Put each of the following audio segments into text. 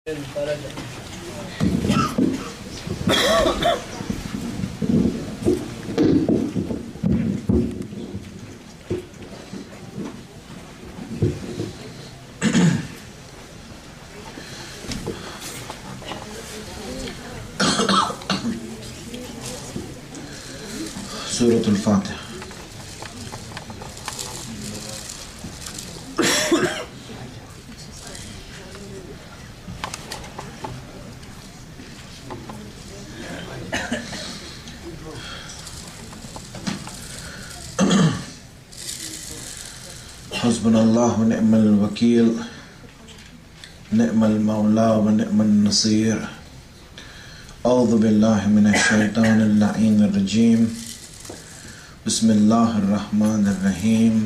Surah Al-Fatiha. Hasbunallah wa ni'mal wakil, ni'mal mawla wa ni'mal nasir. A'udhu billahi minash shaitanir la'inir rajim. Bismillahir rahmanir rahim.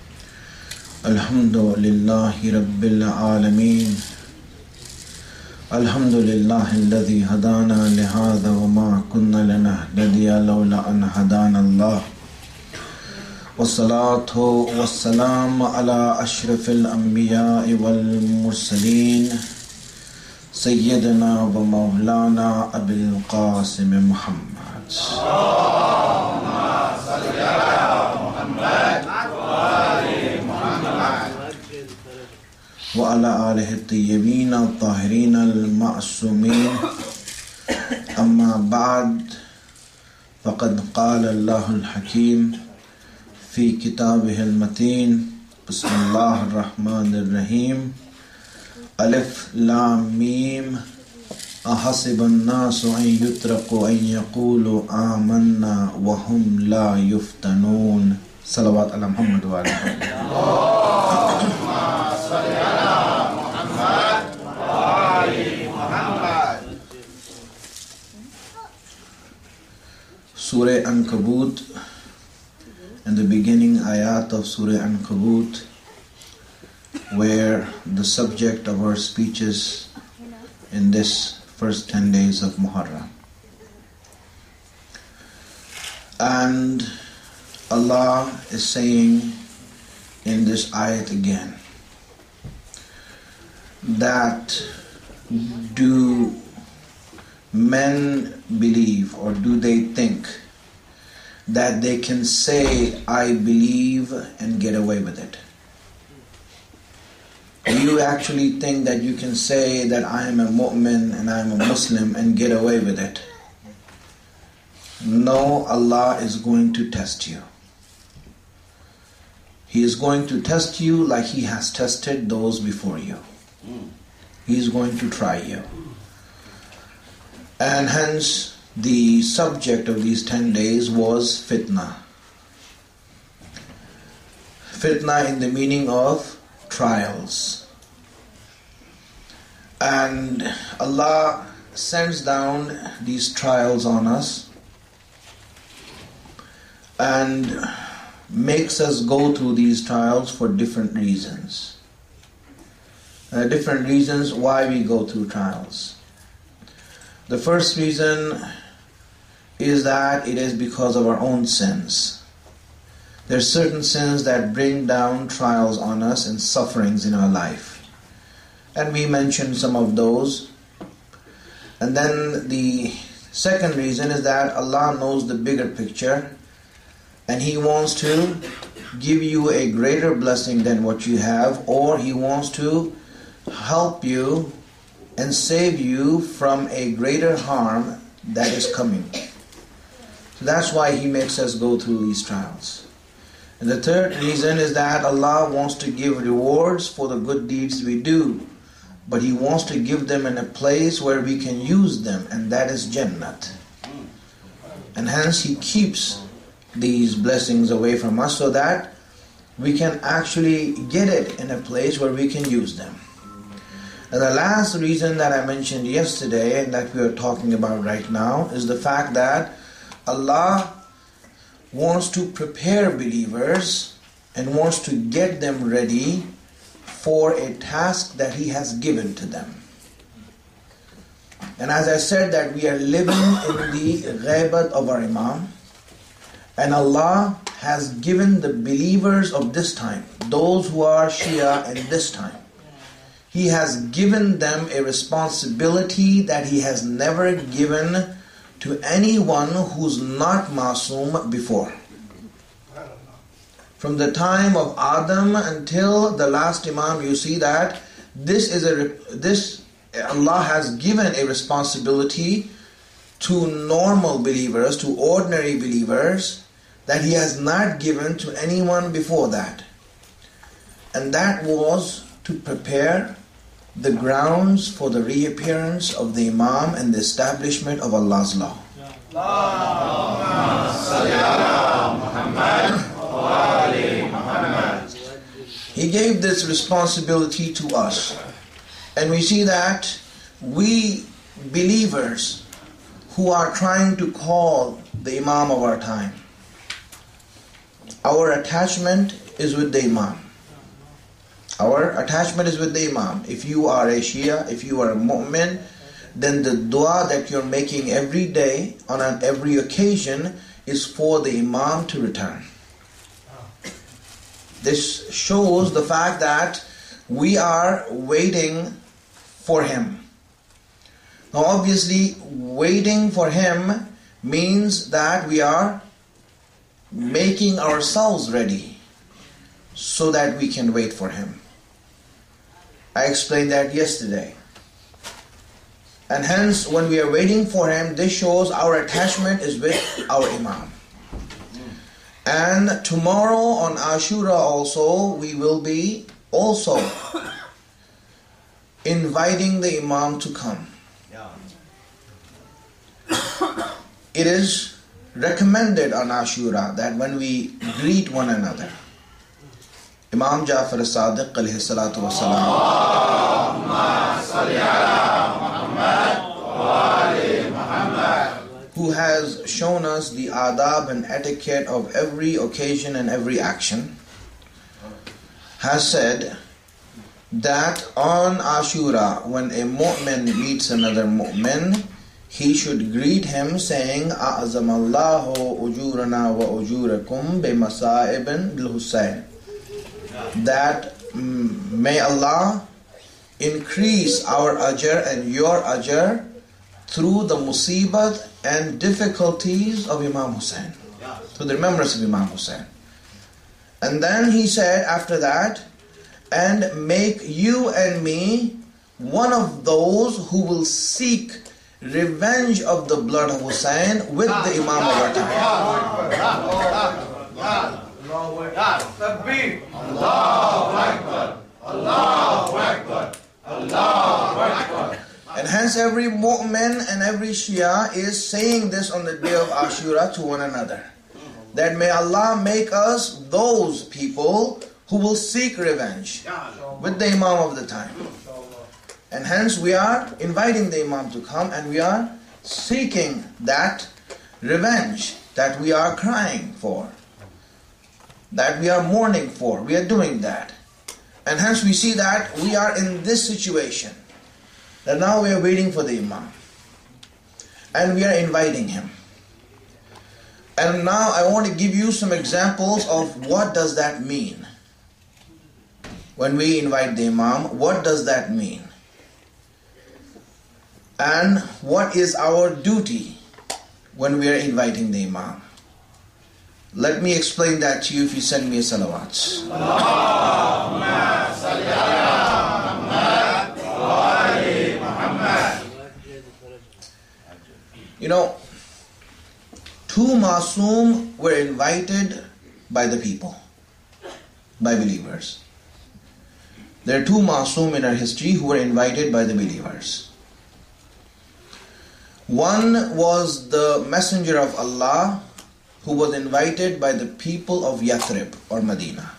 Alhamdulillahi rabbil alamin. Alhamdulillahi alladhi hadana lihadha wa ma kunna lanahtadiya lawla an hadana Allah. Wassalatu wassalamu ala ashrafil anbiya'i wal mursaleen Sayyidina wa maulana Abil Qasim Muhammad. Allahumma salli ala Muhammad wa ali Muhammad wa ala alihi at-tayyibin at-tahirin al-ma'sumin. Amma ba'd, faqad qala Allahul Hakim في كتابه المتين. بسم الله الرحمن الرحيم. ألف لام ميم. أحسب الناس أن يتركوا أن يقولوا آمنا وهم لا يفتنون. صلوات على محمد وعلى آله. اللهم صل على محمد وعلى محمد. Surah Ankabut. In the beginning ayat of Surah Ankabut, where the subject of our speeches in this first 10 days of Muharram. And Allah is saying in this ayat again that do men believe, or do they think that they can say, I believe, and get away with it? Do you actually think that you can say that I am a mu'min and I am a Muslim and get away with it? No, Allah is going to test you. He is going to test you like He has tested those before you. He is going to try you. And hence, the subject of these 10 days was fitna. Fitna in the meaning of trials. And Allah sends down these trials on us and makes us go through these trials for different reasons. Different reasons why we go through trials. The first reason is that it is because of our own sins. There are certain sins that bring down trials on us and sufferings in our life. And we mentioned some of those. And then the second reason is that Allah knows the bigger picture, and He wants to give you a greater blessing than what you have, or He wants to help you and save you from a greater harm that is coming. So that's why He makes us go through these trials. And the third reason is that Allah wants to give rewards for the good deeds we do, but He wants to give them in a place where we can use them, and that is Jannat. And hence He keeps these blessings away from us so that we can actually get it in a place where we can use them. And the last reason that I mentioned yesterday and that we are talking about right now is the fact that Allah wants to prepare believers and wants to get them ready for a task that He has given to them. And as I said, that we are living in the ghaibat of our Imam, and Allah has given the believers of this time, those who are Shia in this time, He has given them a responsibility that He has never given to anyone who's not Masoom before. From the time of Adam until the last Imam, you see that Allah has given a responsibility to normal believers, to ordinary believers, that He has not given to anyone before that. And that was to prepare the grounds for the reappearance of the Imam and the establishment of Allah's law. He gave this responsibility to us. And we see that we believers who are trying to call the Imam of our time, our attachment is with the Imam. Our attachment is with the Imam. If you are a Shia, if you are a Mu'min, then the dua that you're making every day, on every occasion, is for the Imam to return. This shows the fact that we are waiting for him. Now obviously, waiting for him means that we are making ourselves ready so that we can wait for him. I explained that yesterday. And hence, when we are waiting for him, this shows our attachment is with our Imam. And tomorrow on Ashura also, we will be also inviting the Imam to come. It is recommended on Ashura that when we greet one another, Imam Jafar as-Sadiq alayhi salatu wa salam, who has shown us the adab and etiquette of every occasion and every action, has said that on Ashura, when a mu'min meets another mu'min, he should greet him saying, A'azamallahu ujurana wa ujurakum bimasa'ibin bil-Husayn. That may Allah increase our ajr and your ajr through the musibat and difficulties of Imam Hussain, through the remembrance of Imam Hussain. And then he said after that, and make you and me one of those who will seek revenge of the blood of Hussain with the Imam of our time. And hence every mu'min and every Shia is saying this on the day of Ashura to one another, that may Allah make us those people who will seek revenge with the Imam of the time. And hence we are inviting the Imam to come, and we are seeking that revenge that we are crying for, that we are mourning for. We are doing that. And hence we see that we are in this situation, that now we are waiting for the Imam. And we are inviting him. And now I want to give you some examples of what does that mean. When we invite the Imam, what does that mean? And what is our duty when we are inviting the Imam? Let me explain that to you if you send me a salawat. You know, two Masoom were invited by the people, by believers. There are two Masoom in our history who were invited by the believers. One was the Messenger of Allah, who was invited by the people of Yathrib or Medina.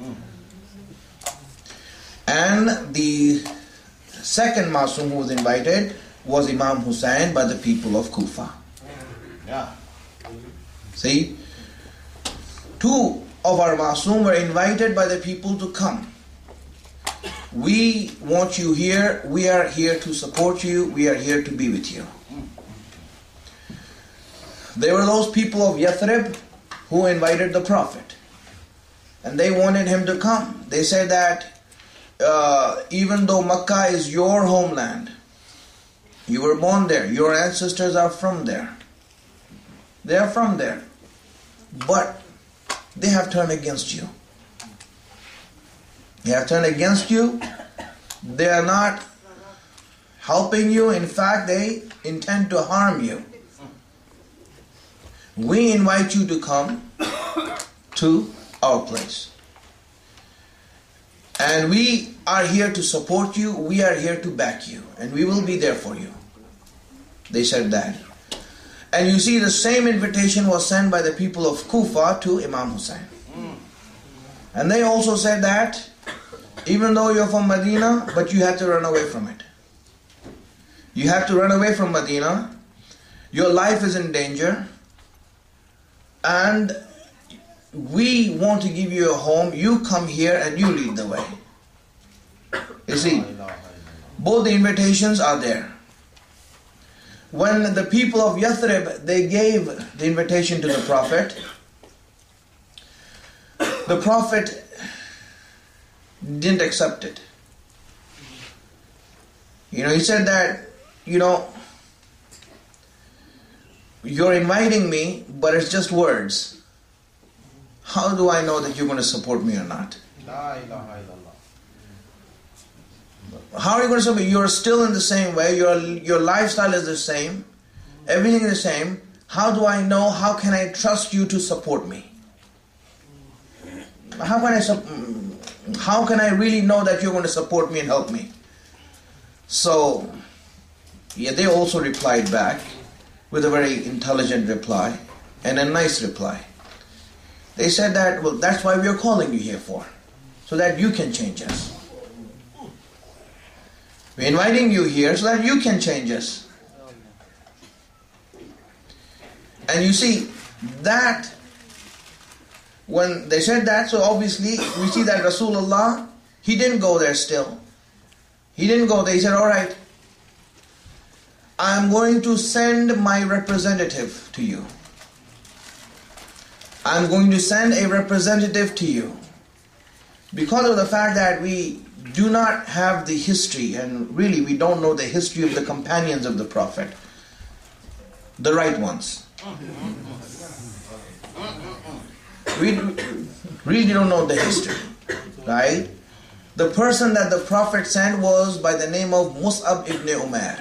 And the second Masoom who was invited was Imam Hussain by the people of Kufa. See, two of our Masoom were invited by the people to come. We want you here, we are here to support you, we are here to be with you. There were those people of Yathrib who invited the Prophet, and they wanted him to come. They said that even though Makkah is your homeland, you were born there, your ancestors are from there, they are from there, but they have turned against you. They have turned against you. They are not helping you. In fact, they intend to harm you. We invite you to come to our place. And we are here to support you. We are here to back you. And we will be there for you. They said that. And you see, the same invitation was sent by the people of Kufa to Imam Hussein. And they also said that, even though you're from Medina, but you have to run away from it. You have to run away from Medina. Your life is in danger. And we want to give you a home. You come here and you lead the way. You see, both the invitations are there. When the people of Yathrib, they gave the invitation to the Prophet didn't accept it. He said that, you're inviting me, but it's just words. How do I know that you're going to support me or not? How are you going to support me? You're still in the same way. Your lifestyle is the same. Everything is the same. How do I know? How can I trust you to support me? How can I really know that you're going to support me and help me? So, they also replied back with a very intelligent reply and a nice reply. They said that, well, that's why we are calling you here for, so that you can change us. We're inviting you here so that you can change us. And you see, that, when they said that, so obviously we see that Rasulullah, he didn't go there still. He didn't go there. He said, all right, I'm going to send my representative to you. I'm going to send a representative to you. Because of the fact that we do not have the history, and really we don't know the history of the companions of the Prophet, the right ones. We really don't know the history, right? The person that the Prophet sent was by the name of Mus'ab ibn Umair.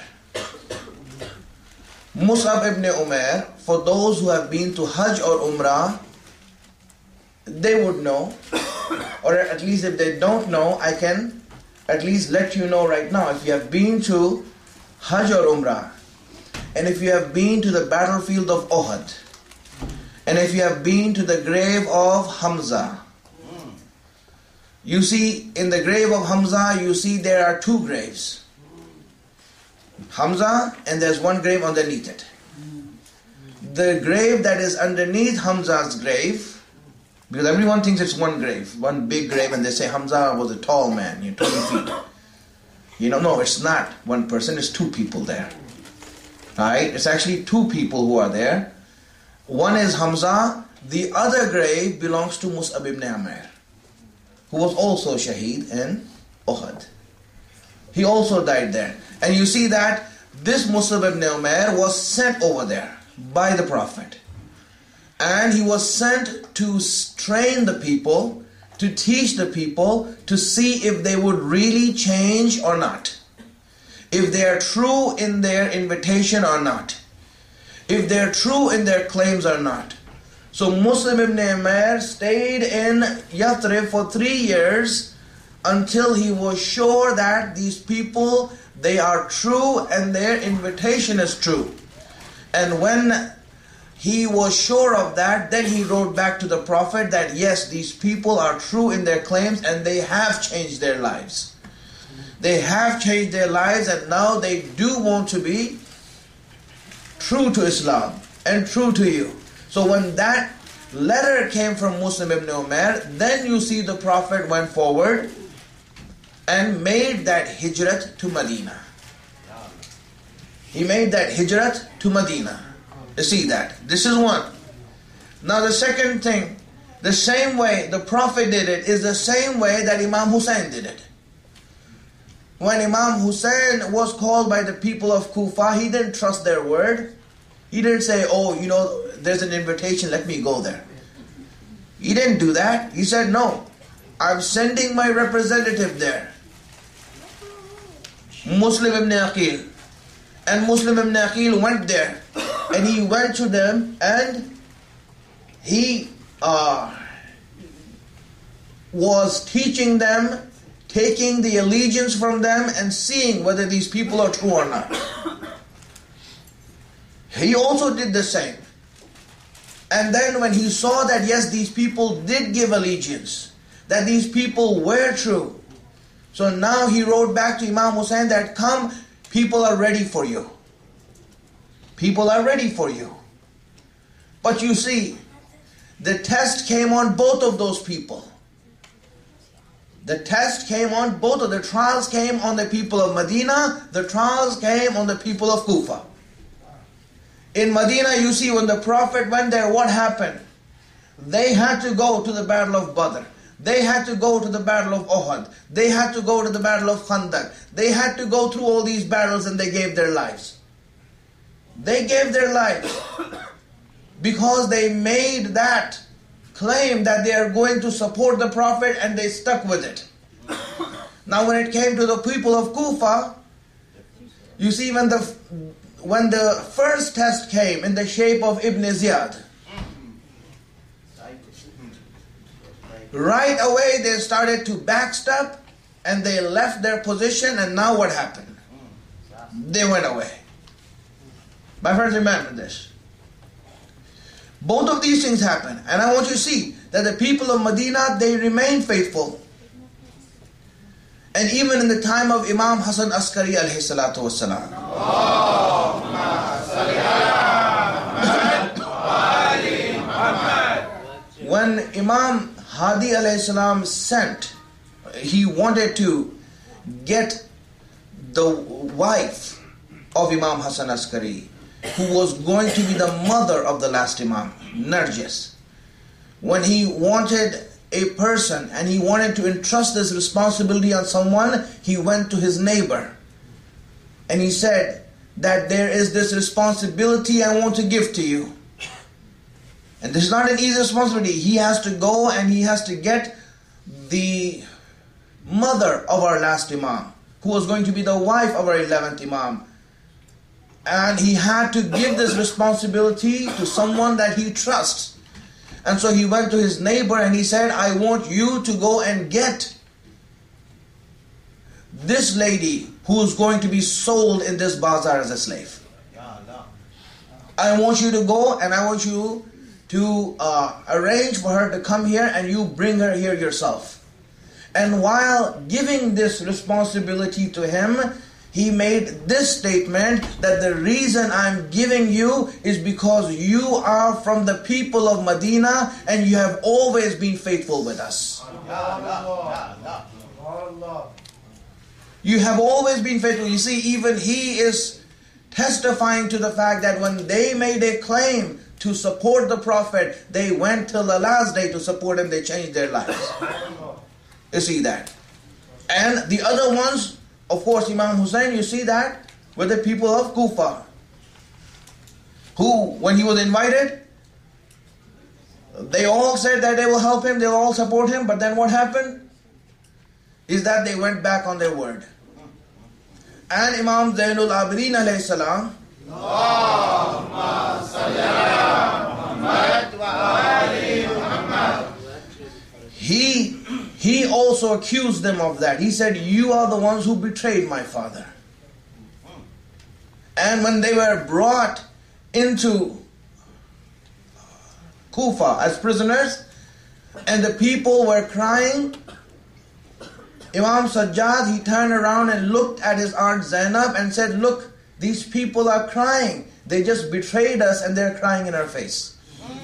Mus'ab ibn Umair, for those who have been to Hajj or Umrah, they would know, or at least if they don't know, I can at least let you know right now. If you have been to Hajj or Umrah, and if you have been to the battlefield of Uhud, and if you have been to the grave of Hamza, you see in the grave of Hamza, you see there are two graves. Hamza, and there's one grave underneath it. The grave that is underneath Hamza's grave, because everyone thinks it's one grave, one big grave, and they say Hamza was a tall man, 20 feet. No, it's not one person, it's two people there. Right? It's actually two people who are there. One is Hamza, the other grave belongs to Mus'ab ibn Umair, who was also shaheed in Uhud. He also died there. And you see that this Mus'ab ibn Umair was sent over there by the Prophet. And he was sent to train the people, to teach the people, to see if they would really change or not. If they are true in their invitation or not. If they are true in their claims or not. So Mus'ab ibn Umair stayed in Yathrib for 3 years until he was sure that these people, they are true and their invitation is true. And when he was sure of that, then he wrote back to the Prophet that yes, these people are true in their claims and they have changed their lives. They have changed their lives and now they do want to be true to Islam and true to you. So when that letter came from Mus'ab ibn Umair, then you see the Prophet went forward and made that hijrat to Medina. He made that hijrat to Medina. You see that. This is one. Now the second thing, the same way the Prophet did it is the same way that Imam Hussein did it. when Imam Hussein was called by the people of Kufa, he didn't trust their word. He didn't say, oh, there's an invitation, let me go there. He didn't do that. He said, no, I'm sending my representative there. Muslim ibn Aqil. And Muslim ibn Aqil went there. And he went to them and he was teaching them, taking the allegiance from them and seeing whether these people are true or not. He also did the same. And then when he saw that yes, these people did give allegiance, that these people were true, so now he wrote back to Imam Hussein that come, people are ready for you. People are ready for you. But you see, the test came on both of those people. The test came on both of the trials came on the people of Medina, the trials came on the people of Kufa. In Medina, you see, when the Prophet went there, what happened? They had to go to the battle of Badr. They had to go to the battle of Uhud. They had to go to the battle of Khandaq. They had to go through all these battles and they gave their lives. They gave their lives because they made that claim that they are going to support the Prophet and they stuck with it. Now when it came to the people of Kufa, you see when the first test came in the shape of Ibn Ziyad, right away they started to backstep and they left their position, and now what happened? They went away. My friends, remember this. Both of these things happen, and I want you to see that the people of Medina, they remained faithful. And even in the time of Imam Hasan Askari alayhi salatu wassalam, when Imam Hadi alayhi salam sent, he wanted to get the wife of Imam Hasan Askari, who was going to be the mother of the last Imam, Narjis. When he wanted a person and he wanted to entrust this responsibility on someone, he went to his neighbor and he said that there is this responsibility I want to give to you. And this is not an easy responsibility. He has to go and he has to get the mother of our last Imam, who was going to be the wife of our 11th Imam. And he had to give this responsibility to someone that he trusts. And so he went to his neighbor and he said, I want you to go and get this lady who is going to be sold in this bazaar as a slave. I want you to go and I want you to arrange for her to come here and you bring her here yourself. And while giving this responsibility to him, he made this statement that the reason I'm giving you is because you are from the people of Medina and you have always been faithful with us. You have always been faithful. You see, even he is testifying to the fact that when they made a claim to support the Prophet, they went till the last day to support him. They changed their lives. You see that. And the other ones, of course, Imam Hussein, you see that with the people of Kufa, who, when he was invited, they all said that they will help him, they will all support him, but then what happened is that they went back on their word. And Imam Zainul Abidin alayhi salam, he also accused them of that. He said, you are the ones who betrayed my father. And when they were brought into Kufa as prisoners, and the people were crying, Imam Sajjad, he turned around and looked at his aunt Zainab and said, look, these people are crying. They just betrayed us and they're crying in our face.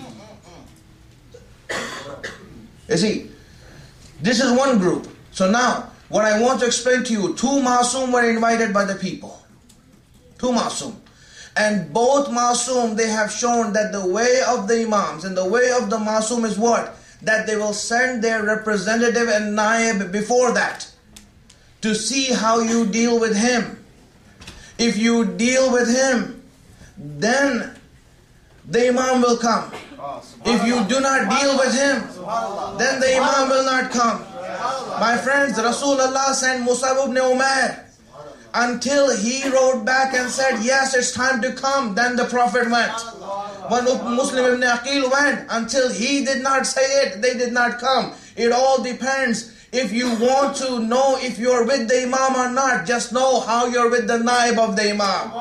You see, this is one group. So now, what I want to explain to you, 2 Masum were invited by the people. 2 Masum. And both Masum, they have shown that the way of the Imams and the way of the Masum is what? That they will send their representative and naib before that to see how you deal with him. If you deal with him, then the Imam will come. If you do not deal with him, then the Imam will not come. My friends, Rasulullah sent Mus'ab ibn Umair until he wrote back and said, yes, it's time to come. Then the Prophet went. When Muslim ibn Aqil went, until he did not say it, they did not come. It all depends. If you want to know if you're with the Imam or not, just know how you're with the Naib of the Imam.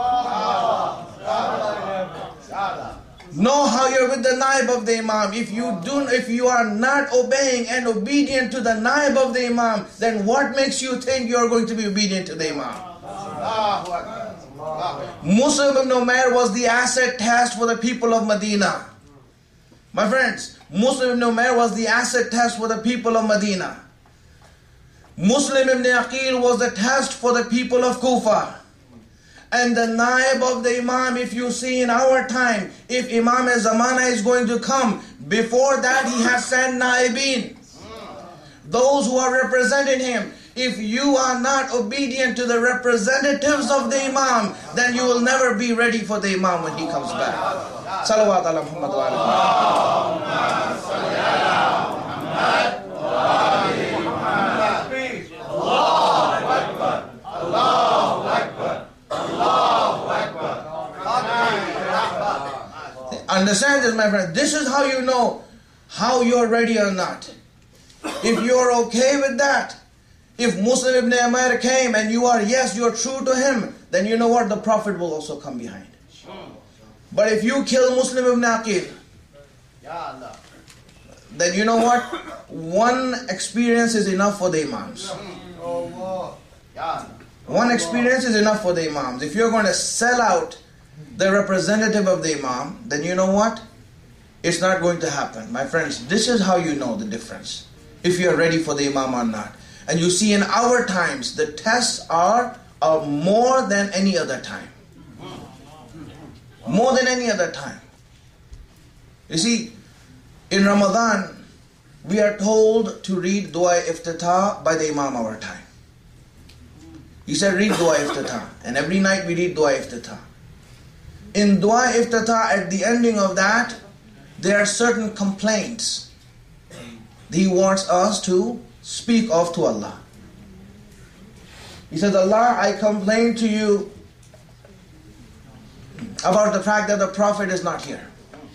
Know how you're with the Naib of the Imam. If you are not obeying and obedient to the Naib of the Imam, then what makes you think you're going to be obedient to the Imam? Mus'ab ibn Umair was the acid test for the people of Medina. My friends, Mus'ab ibn Umair was the acid test for the people of Medina. Muslim ibn Aqil was the test for the people of Kufa. And the Naib of the Imam, if you see in our time, if Imam Zamana is going to come, before that he has sent Naibin. Those who are representing him. If you are not obedient to the representatives of the Imam, then you will never be ready for the Imam when he comes back. Salawat ala Muhammad wa ala Muhammad. Allahu Akbar. Allahu Akbar. Allahu Akbar. Understand this, my friend. This is how you know how you're ready or not. If you're okay with that, if Muslim ibn Umair came and you are, yes, you're true to him, then you know what? The Prophet will also come behind. But if you kill Muslim ibn Aqil, then you know what? One experience is enough for the Imams. One experience is enough for the Imams. If you're going to sell out the representative of the Imam, then you know what? It's not going to happen. My friends, this is how you know the difference. If you're ready for the Imam or not. And you see in our times, the tests are more than any other time. More than any other time. You see, in Ramadan, we are told to read Dua Iftatah by the Imam our time. He said, read Dua Iftatah. And every night we read Dua Iftatah. In Dua Iftatah, at the ending of that, there are certain complaints He wants us to speak of to Allah. He says, Allah, I complain to you about the fact that the Prophet is not here.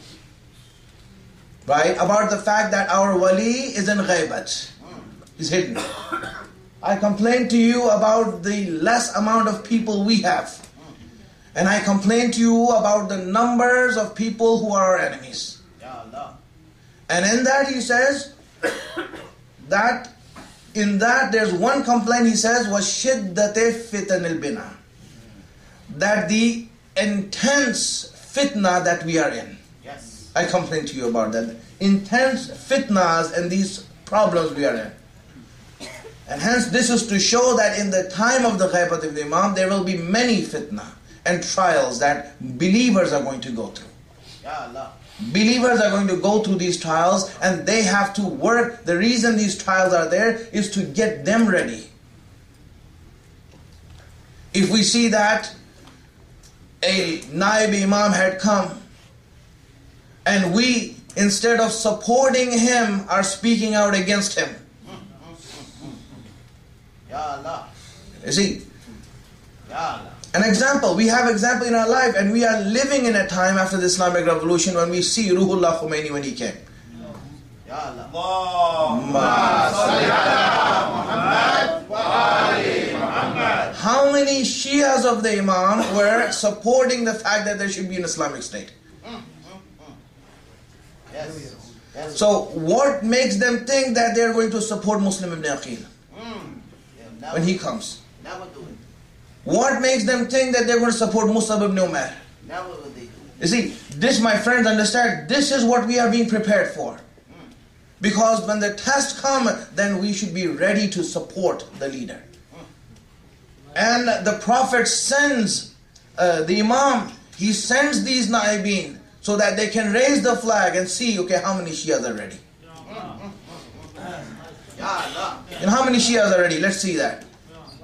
Right? About the fact that our wali is in ghaibat. He's hidden. I complain to you about the less amount of people we have. And I complain to you about the numbers of people who are our enemies. And in that he says, that in that there's one complaint he says was shiddate fitanil bina, that the intense fitna that we are in. Yes. I complain to you about that. Intense fitnas and these problems we are in. And hence this is to show that in the time of the ghaibat of the Imam there will be many fitna and trials that believers are going to go through. Ya Allah. Believers are going to go through these trials and they have to work. The reason these trials are there is to get them ready. If we see that a Naib Imam had come and we, instead of supporting him, are speaking out against him. You see, an example, we have example in our life, and we are living in a time after the Islamic Revolution when we see Ruhullah Khomeini when he came. How many Shias of the Imam were supporting the fact that there should be an Islamic State? So what makes them think that they are going to support Muslim ibn Aqil when he comes? What makes them think that they're going to support Mus'ab ibn Umair? You see, this, my friends, understand, this is what we are being prepared for. Because when the tests come, then we should be ready to support the leader. And the Prophet sends the Imam, he sends these Naibin so that they can raise the flag and see, okay, how many Shias are ready. And how many Shias are ready? Let's see that.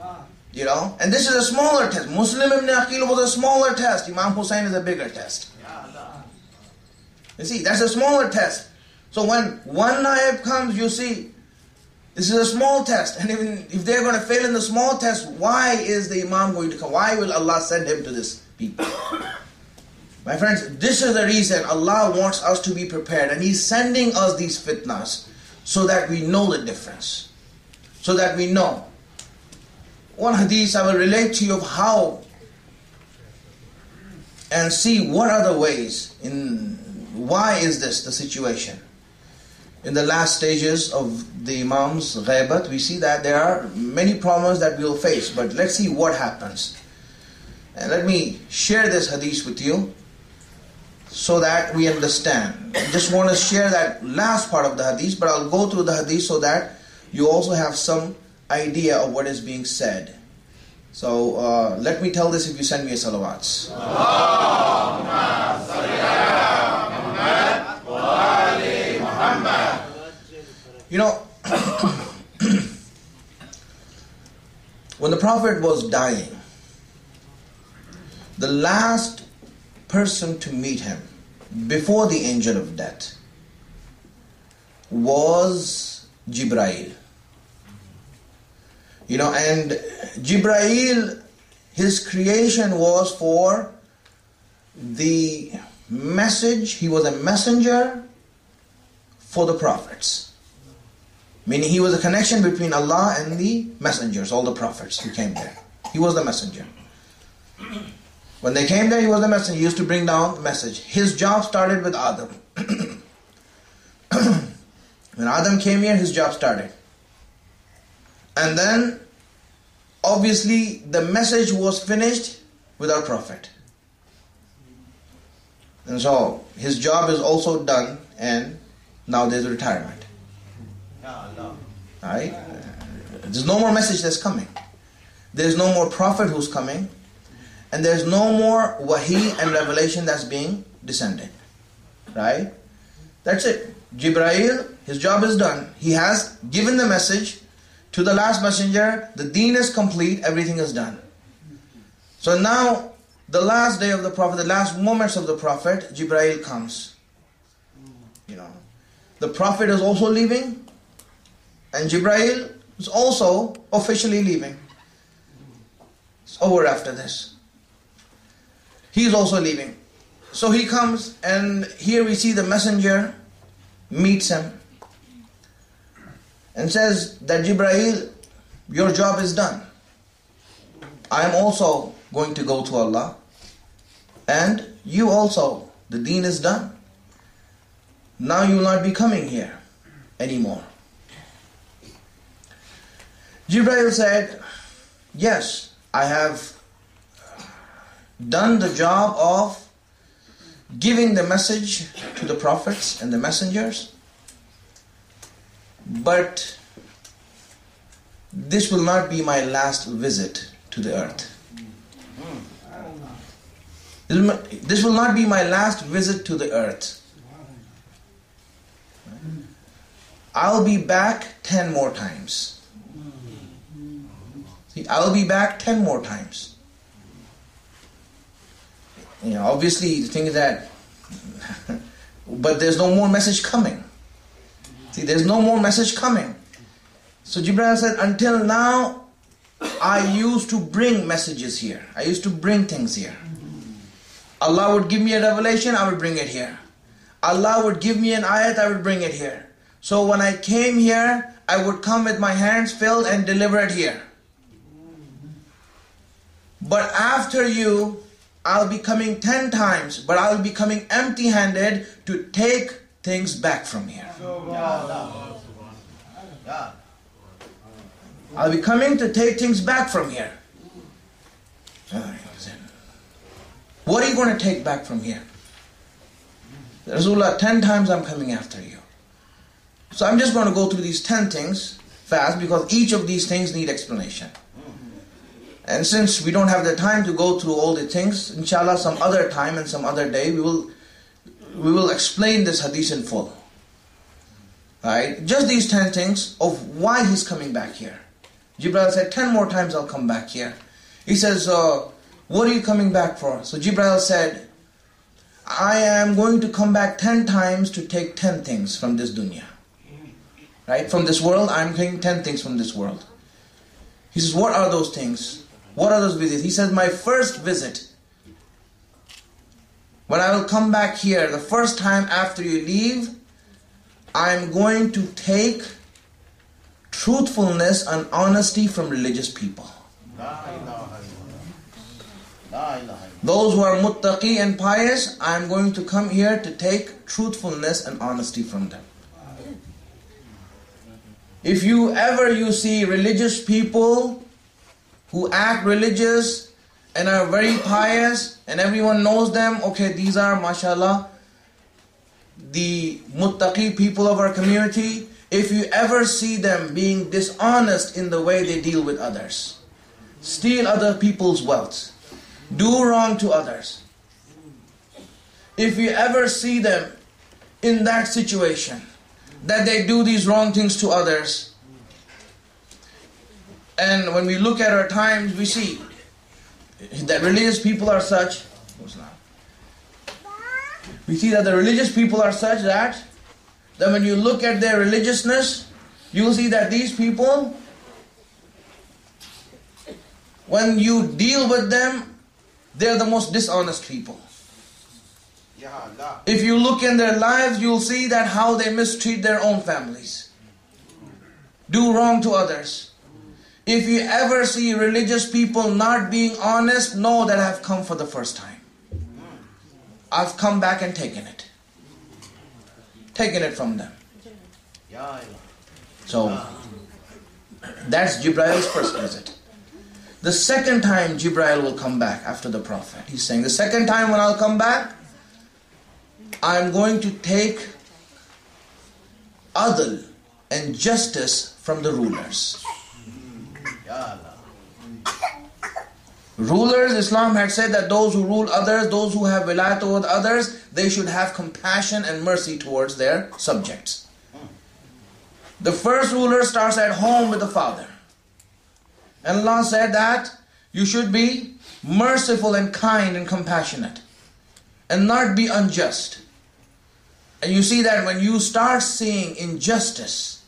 And this is a smaller test. Muslim ibn Aqil was a smaller test. Imam Hussein is a bigger test. You see, that's a smaller test. So when one naib comes, you see, this is a small test. And even if they're going to fail in the small test, why is the Imam going to come? Why will Allah send him to this people? My friends, this is the reason Allah wants us to be prepared. And He's sending us these fitnas so that we know the difference. So that we know. One hadith I will relate to you of how and see what are the ways why is this the situation. In the last stages of the Imam's ghaibat, we see that there are many problems that we will face, but let's see what happens. And let me share this hadith with you so that we understand. I just want to share that last part of the hadith, but I'll go through the hadith so that you also have some idea of what is being said. So let me tell this if you send me a salawats. When the Prophet was dying, the last person to meet him before the angel of death was Jibreel. And Jibreel, his creation was for the message. He was a messenger for the prophets. Meaning he was a connection between Allah and the messengers, all the prophets who came there. He was the messenger. When they came there, he was the messenger. He used to bring down the message. His job started with Adam. When Adam came here, his job started. And then, obviously, the message was finished with our Prophet. And so, his job is also done, and now there's retirement. Right? There's no more message that's coming. There's no more prophet who's coming. And there's no more wahi and revelation that's being descended. Right? That's it. Jibreel, his job is done. He has given the message to the last messenger. The deen is complete. Everything is done. So now, the last day of the Prophet, the last moments of the Prophet, Jibreel comes. The Prophet is also leaving. And Jibreel is also officially leaving. It's over after this. He's also leaving. So he comes, and here we see the messenger meets him and says that Jibreel, your job is done. I am also going to go to Allah, and you also, the deen is done. Now you will not be coming here anymore. Jibreel said, yes, I have done the job of giving the message to the prophets and the messengers, but this will not be my last visit to the earth. This will not be my last visit to the earth. I'll be back 10 more times. See, I'll be back 10 more times. Obviously the thing is that, but there's no more message coming. See, there's no more message coming. So Jibreel said, until now, I used to bring messages here. I used to bring things here. Allah would give me a revelation, I would bring it here. Allah would give me an ayat, I would bring it here. So when I came here, I would come with my hands filled and deliver it here. But after you, I'll be coming 10 times, but I'll be coming empty-handed to take things back from here. I'll be coming to take things back from here. What are you going to take back from here? Rasulullah, 10 times I'm coming after you. So I'm just going to go through these 10 things fast because each of these things need explanation. And since we don't have the time to go through all the things, inshallah some other time and some other day we will explain this hadith in full. Right? Just these 10 things of why he's coming back here. Jibreel said, 10 more times I'll come back here. He says, what are you coming back for? So Jibreel said, I am going to come back 10 times to take 10 things from this dunya. Right? From this world, I'm taking 10 things from this world. He says, what are those things? What are those visits? He says, my first visit, when I will come back here, the first time after you leave, I'm going to take truthfulness and honesty from religious people. Those who are muttaqi and pious, I'm going to come here to take truthfulness and honesty from them. If you see religious people who act religious and are very pious and everyone knows them, okay, these are, mashallah, the muttaqi people of our community. If you ever see them being dishonest in the way they deal with others, steal other people's wealth, do wrong to others, if you ever see them in that situation, that they do these wrong things to others, and when we look at our times, we see that religious people are such, we see that the religious people are such that when you look at their religiousness, you will see that these people, when you deal with them, they are the most dishonest people. If you look in their lives, you will see that how they mistreat their own families, do wrong to others. If you ever see religious people not being honest, know that I've come for the first time. I've come back and taken it from them. So that's Jibrail's first visit. The second time Jibrail will come back after the Prophet. He's saying, the second time when I'll come back, I'm going to take adl and justice from the rulers. Rulers, Islam had said that those who rule others, those who have wilayat over others, they should have compassion and mercy towards their subjects. The first ruler starts at home with the father. And Allah said that you should be merciful and kind and compassionate and not be unjust. And you see that when you start seeing injustice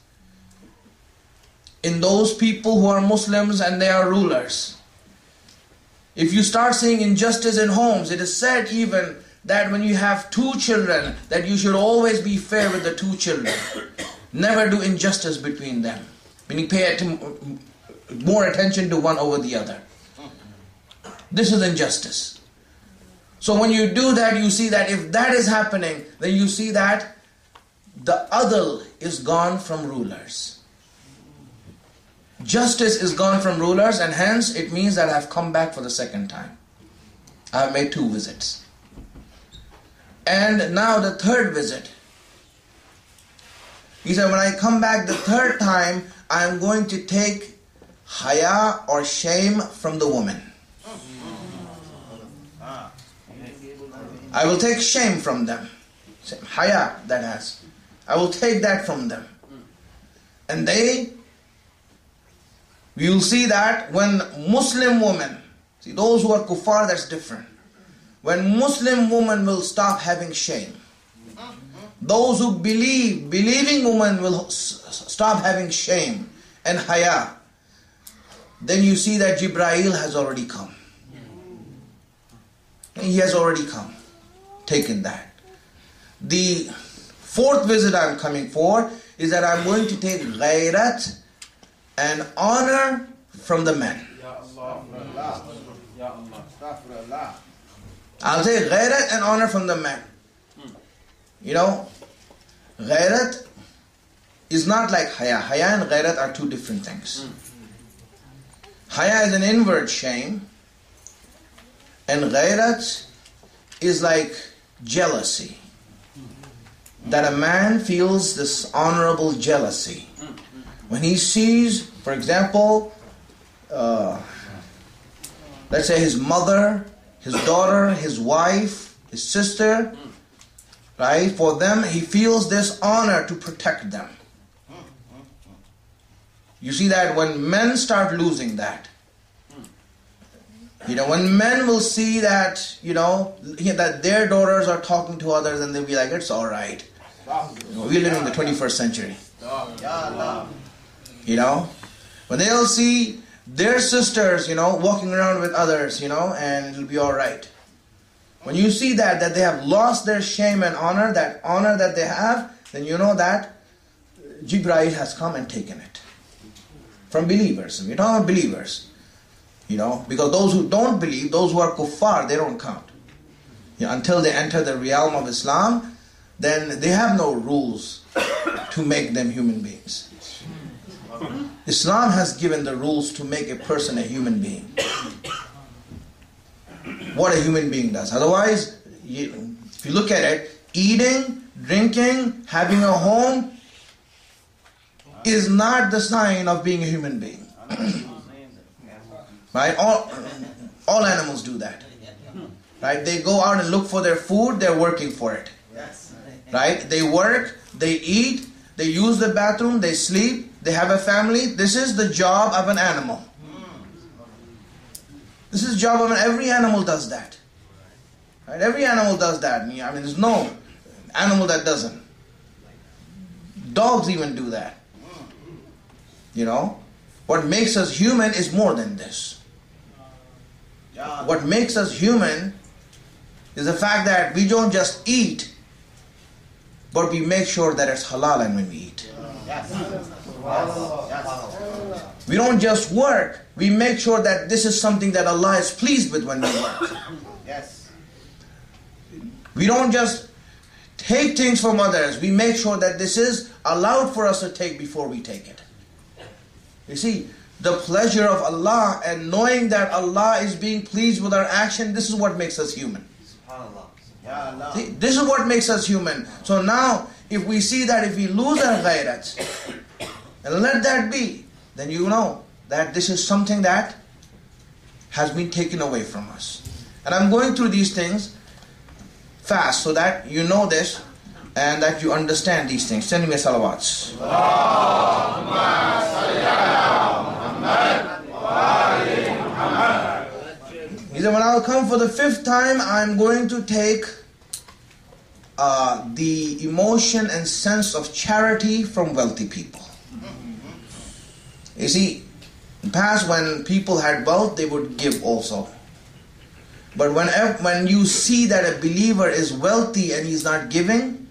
in those people who are Muslims and they are rulers, if you start seeing injustice in homes, it is said even that when you have 2 children, that you should always be fair with the 2 children. Never do injustice between them. Meaning pay more attention to one over the other. This is injustice. So when you do that, you see that if that is happening, then you see that the adl is gone from rulers. Justice is gone from rulers, and hence it means that I have come back for the second time. I have made 2 visits. And now the third visit. He said, when I come back the third time, I am going to take haya or shame from the woman. I will take shame from them. Haya, that has. I will take that from them. And we will see that when Muslim women, see those who are kuffar, that's different. When Muslim women will stop having shame, those who believing women will stop having shame and haya, then you see that Jibrail has already come. He has already come, taken that. The fourth visit I'm coming for is that I'm going to take ghairat and honor from the men. I'll take ghairat and honor from the men. You know, ghairat is not like haya. Haya and ghairat are 2 different things. Haya is an inward shame, and ghairat is like jealousy. That a man feels this honorable jealousy. When he sees, for example, let's say his mother, his daughter, his wife, his sister, right? For them, he feels this honor to protect them. You see that when men start losing that, when men will see that, that their daughters are talking to others, and they'll be like, it's all right. We live in the 21st century. When they'll see their sisters, walking around with others, and it'll be all right. When you see that they have lost their shame and honor, that honor that they have, then you know that Jibreel has come and taken it. From believers. We're talking about believers. Because those who don't believe, those who are kuffar, they don't count. Until they enter the realm of Islam, then they have no rules to make them human beings. Islam has given the rules to make a person a human being. What a human being does. Otherwise, if you look at it, eating, drinking, having a home is not the sign of being a human being. Right? All animals do that. Right? They go out and look for their food, they're working for it. Right? They work, they eat, they use the bathroom, they sleep, they have a family. This is the job of an animal. This is the job of every animal does that. Right? Every animal does that. There's no animal that doesn't. Dogs even do that. What makes us human is more than this. What makes us human is the fact that we don't just eat, but we make sure that it's halal when we eat. We don't just work, we make sure that this is something that Allah is pleased with when we work. We don't just take things from others, we make sure that this is allowed for us to take before we take it. You see, the pleasure of Allah and knowing that Allah is being pleased with our action, this is what makes us human. See, this is what makes us human. So now, if we see that if we lose our ghairat, and let that be, then you know that this is something that has been taken away from us. And I'm going through these things fast so that you know this and that you understand these things. Send me a salawats. He said, when I'll come for the 5th time, I'm going to take the emotion and sense of charity from wealthy people. You see, in the past when people had wealth, they would give also. But when you see that a believer is wealthy and he's not giving,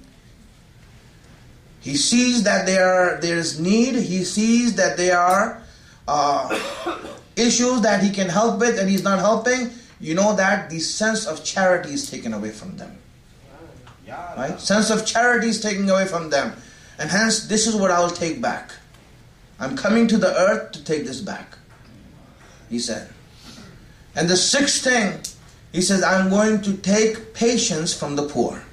he sees that there is need, he sees that there are issues that he can help with and he's not helping, you know that the sense of charity is taken away from them. Right? Sense of charity is taken away from them. And hence, this is what I will take back. I'm coming to the earth to take this back, he said. And the 6th thing, he says, I'm going to take patience from the poor.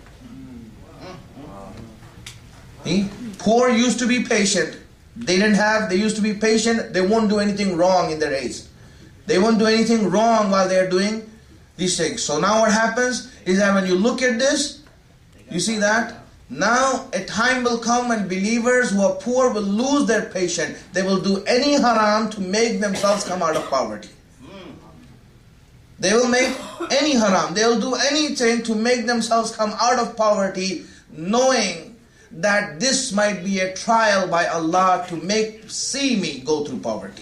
Poor used to be patient. They used to be patient. They won't do anything wrong in their age. They won't do anything wrong while they're doing these things. So now what happens is that when you look at this, you see that now a time will come when believers who are poor will lose their patience. They will do any haram to make themselves come out of poverty. They will make any haram. They will do anything to make themselves come out of poverty, knowing that this might be a trial by Allah to see me go through poverty.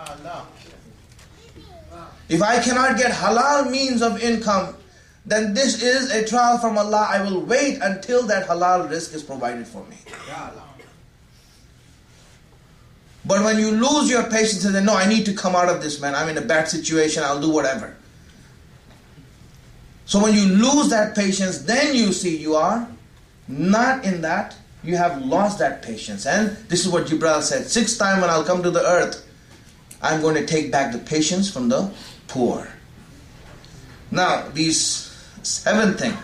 If I cannot get halal means of income, then this is a trial from Allah. I will wait until that halal rizq is provided for me. But when you lose your patience and say, no, I need to come out of this, man. I'm in a bad situation. I'll do whatever. So when you lose that patience, then you see you are not in that. You have lost that patience. And this is what Jibreel said. 6th time when I'll come to the earth, I'm going to take back the patience from the poor. Now, these 7th thing,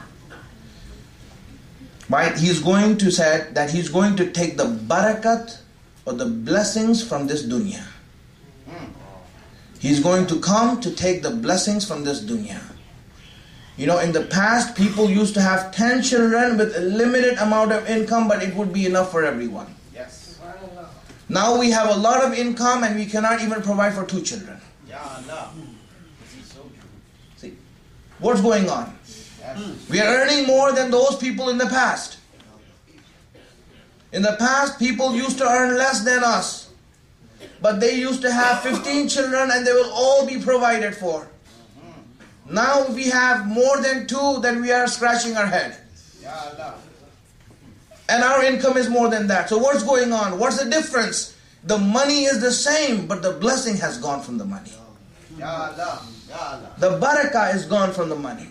right? He's going to say that he's going to take the barakat or the blessings from this dunya. He's going to come to take the blessings from this dunya. You know, in the past, people used to have 10 children with a limited amount of income, but it would be enough for everyone. Yes. Now we have a lot of income and we cannot even provide for 2 children. See, what's going on? We are earning more than those people in the past. In the past, people used to earn less than us. But they used to have 15 children and they will all be provided for. Now we have more than 2, then we are scratching our head. And our income is more than that. So what's going on? What's the difference? The money is the same, but the blessing has gone from the money. The barakah is gone from the money.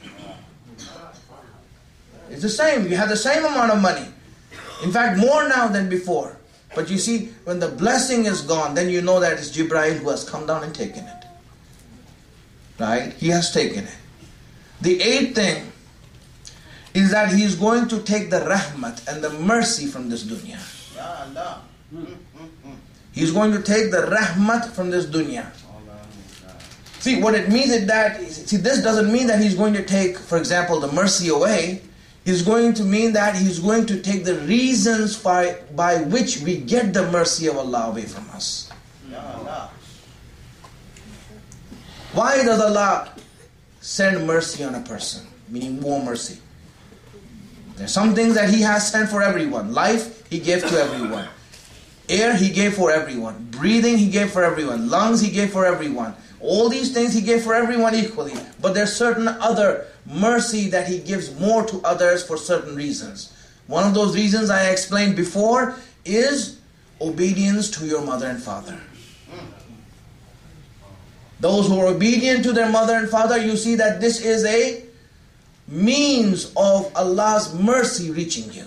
It's the same. You have the same amount of money. In fact, more now than before. But you see, when the blessing is gone, then you know that it's Jibreel who has come down and taken it. Right? He has taken it. The 8th thing is that he is going to take the rahmat and the mercy from this dunya. He's going to take the rahmat from this dunya. See, what it means is that, this doesn't mean that he's going to take, for example, the mercy away. It's going to mean that he's going to take the reasons by which we get the mercy of Allah away from us. Why does Allah send mercy on a person? Meaning more mercy. There are some things that He has sent for everyone. Life, He gave to everyone. Air, He gave for everyone. Breathing, He gave for everyone. Lungs, He gave for everyone. All these things He gave for everyone equally. But there's certain other mercy that He gives more to others for certain reasons. One of those reasons I explained before is obedience to your mother and father. Those who are obedient to their mother and father, you see that this is a means of Allah's mercy reaching you.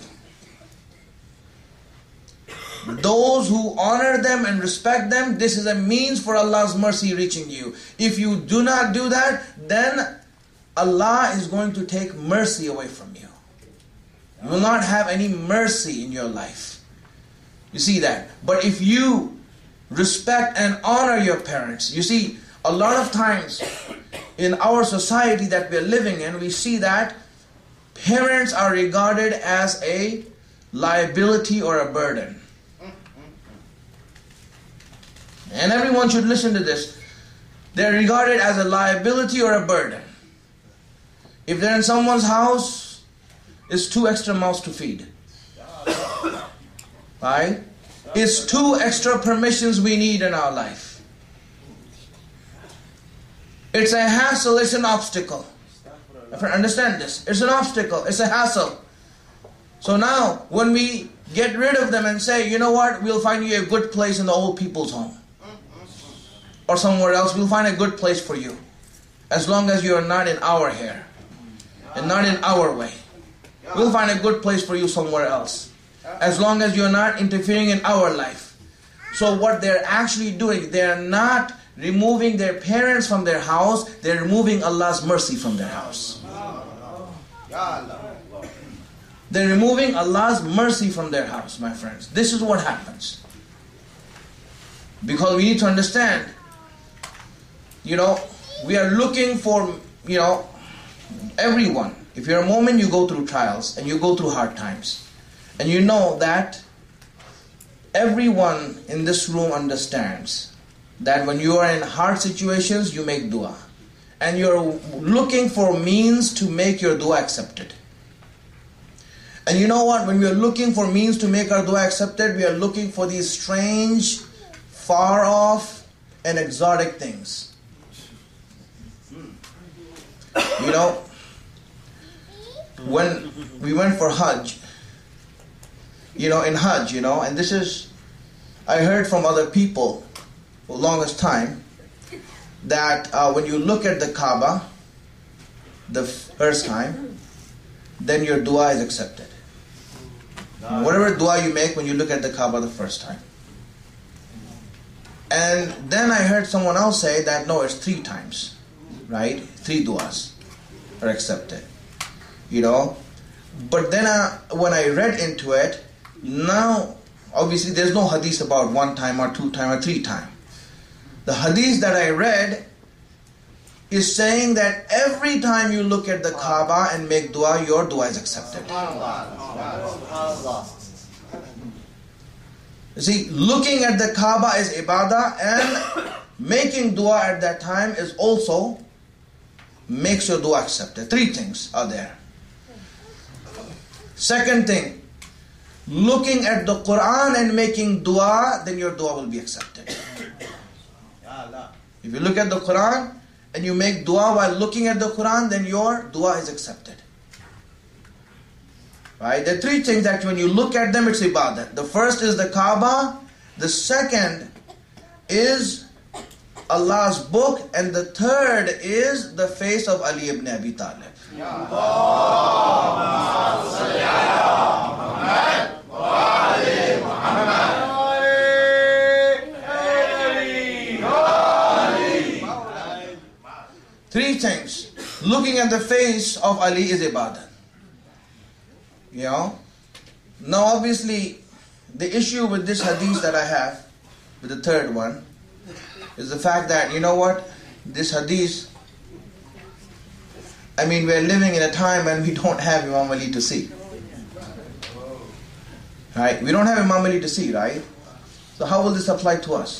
Those who honor them and respect them, this is a means for Allah's mercy reaching you. If you do not do that, then Allah is going to take mercy away from you. You will not have any mercy in your life. You see that? But if you respect and honor your parents, you see, a lot of times in our society that we are living in, we see that parents are regarded as a liability or a burden. And everyone should listen to this. They're regarded as a liability or a burden. If they're in someone's house, it's 2 extra mouths to feed. Right? It's 2 extra permissions we need in our life. It's a hassle, it's an obstacle. Understand this. It's an obstacle, it's a hassle. So now, when we get rid of them and say, you know what, we'll find you a good place in the old people's home. Or somewhere else, we'll find a good place for you. As long as you are not in our hair. And not in our way. We'll find a good place for you somewhere else. As long as you're not interfering in our life. So what they're actually doing, they're not removing their parents from their house, they're removing Allah's mercy from their house. They're removing Allah's mercy from their house, my friends. This is what happens. Because we need to understand, we are looking for, everyone. If you're a moment, you go through trials and you go through hard times. And you know that everyone in this room understands that when you are in hard situations, you make dua. And you're looking for means to make your dua accepted. And you know what? When we are looking for means to make our dua accepted, we are looking for these strange, far off, and exotic things. When we went for Hajj, in Hajj, and this is, I heard from other people for the longest time, that when you look at the Kaaba the first time, then your dua is accepted. Whatever dua you make when you look at the Kaaba the first time. And then I heard someone else say that no, it's 3 times, right? 3 duas are accepted, But then when I read into it, now obviously there's no hadith about 1 time or 2 time or 3 time. The hadith that I read is saying that every time you look at the Kaaba and make dua, your dua is accepted. You see, looking at the Kaaba is ibadah, and making dua at that time is also makes your dua accepted. Three things are there. Second thing, looking at the Quran and making dua, then your dua will be accepted. If you look at the Quran and you make dua while looking at the Quran, then your dua is accepted. Right? There are three things that when you look at them, it's ibadah. The first is the Kaaba, the second is Allah's book, and the third is the face of Ali ibn Abi Talib. Three things. Looking at the face of Ali is ibadah. You know? Now obviously, the issue with this hadith that I have, with the third one, is the fact that, you know what, this hadith, I mean, we're living in a time when we don't have Imam Ali to see. Right? We don't have Imam Ali to see, right? So how will this apply to us?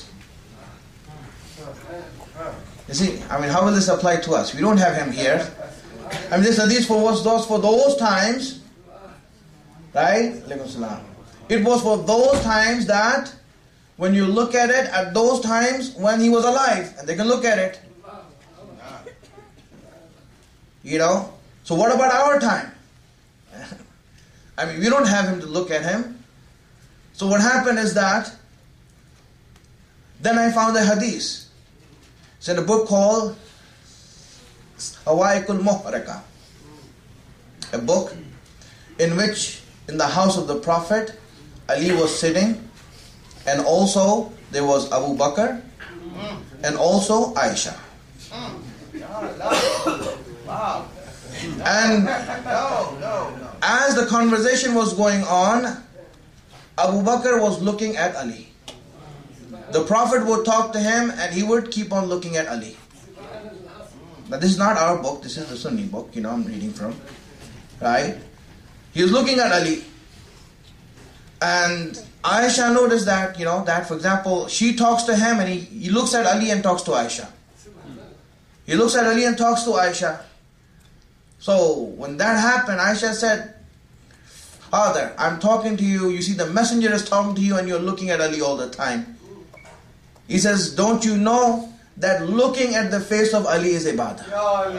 You see, I mean, how will this apply to us? We don't have him here. I mean, this hadith was for those times, right? It was for those times that when you look at it, at those times when he was alive, and they can look at it. You know? So what about our time? I mean, we don't have him to look at him. So what happened is that, then I found a hadith. It's in a book called Hawaikul Muhraka. A book in which, in the house of the Prophet, Ali was sitting, and also there was Abu Bakr, and also Aisha. And as the conversation was going on, Abu Bakr was looking at Ali. The Prophet would talk to him and he would keep on looking at Ali. But this is not our book, this is the Sunni book, you know, I'm reading from. Right? He was looking at Ali. And Aisha noticed that, you know, that for example, she talks to him and he looks at Ali and talks to Aisha. He looks at Ali and talks to Aisha. So when that happened, Aisha said, Father, I'm talking to you, you see the messenger is talking to you and you're looking at Ali all the time. He says, don't you know that looking at the face of Ali is ibadah?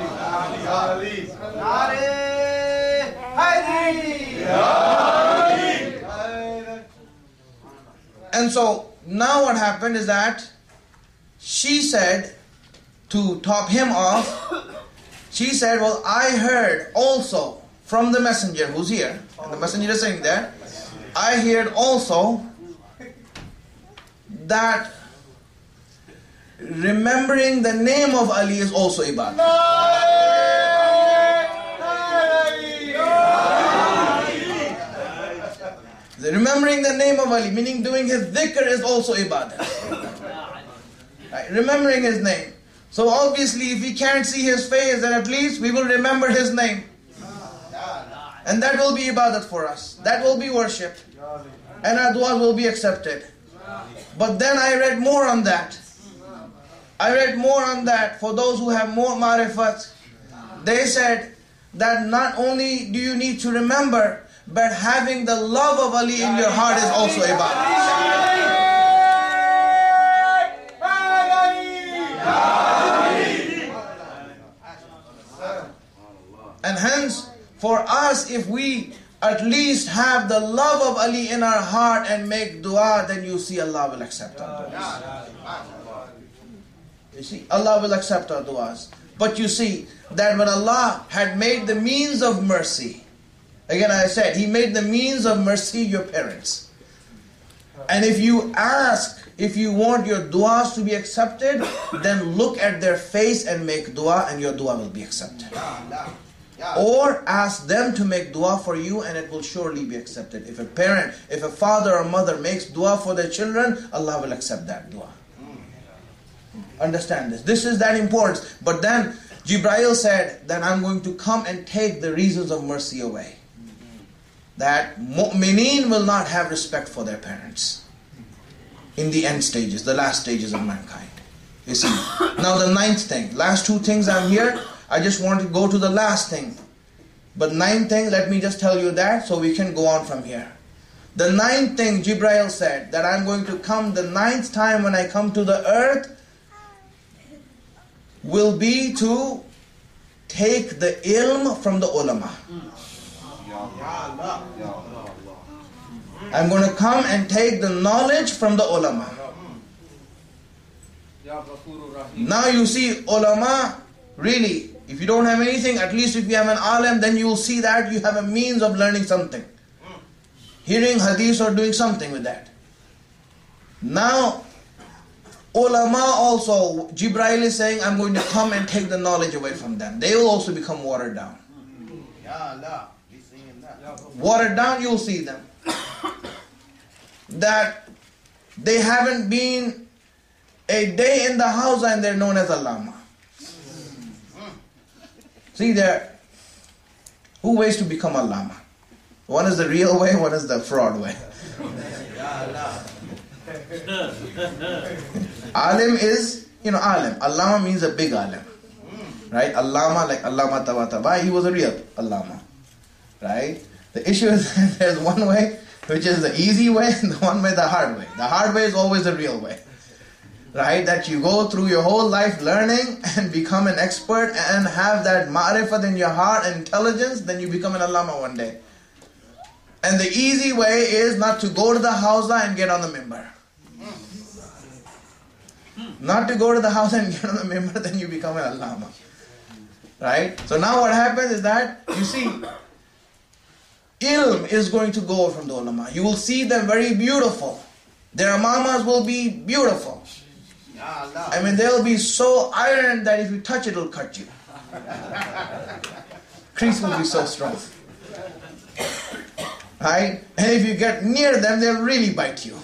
And so now what happened is that she said, to top him off, she said, well, I heard also from the messenger who's here, and the messenger is saying that, I heard also that remembering the name of Ali is also ibadah. Remembering the name of Ali, meaning doing his dhikr, is also ibadah. Right? Remembering his name. So obviously if we can't see his face, then at least we will remember his name. And that will be ibadat for us. That will be worship. And our du'as will be accepted. But then I read more on that. I read more on that for those who have more marifat. They said that not only do you need to remember, but having the love of Ali in your heart is also ibadah. And hence, for us, if we at least have the love of Ali in our heart and make dua, then you see Allah will accept our duas. You see, Allah will accept our duas. But you see, that when Allah had made the means of mercy, again I said, He made the means of mercy your parents. And if you ask, if you want your duas to be accepted, then look at their face and make dua, and your dua will be accepted. Or ask them to make dua for you, and it will surely be accepted. If a parent, if a father or mother makes dua for their children, Allah will accept that dua. Understand this. This is that important. But then Jibreel said that I'm going to come and take the reasons of mercy away. That mu'mineen will not have respect for their parents. in the end stages, the last stages of mankind. You see. Now the ninth thing. Last two things I'm here. I just want to go to the last thing. But ninth thing, let me just tell you that so we can go on from here. The ninth thing Jibreel said, that I'm going to come the ninth time when I come to the earth, will be to take the ilm from the ulama. I'm going to come and take the knowledge from the ulama. Now you see, ulama, really, if you don't have anything, at least if you have an alim, then you will see that you have a means of learning something. Hearing hadith or doing something with that. Now, ulama also, Jibreel is saying, I'm going to come and take the knowledge away from them. They will also become watered down. Watered down, you'll see them. That they haven't been a day in the house and they're known as a lama. See there, two ways to become a lama. One is the real way, one is the fraud way. Alim is, alim. Allama means a big alim. Right? Allama, like Allama Tabatabai, he was a real Allama. Right? The issue is there's one way, which is the easy way, and the one way, the hard way. The hard way is always the real way. Right? That you go through your whole life learning and become an expert and have that ma'rifat in your heart and intelligence, then you become an Allama one day. And the easy way is not to go to the hawza and get on the mimbar. Not to go to the house and get on the mimbar, then you become an Allama. Right? So now what happens is that, you see, ilm is going to go from the ulama. You will see them very beautiful. Their amamas will be beautiful. I mean, they'll be so iron that if you touch it, it'll cut you. Crease will be so strong. Right? And if you get near them, they'll really bite you.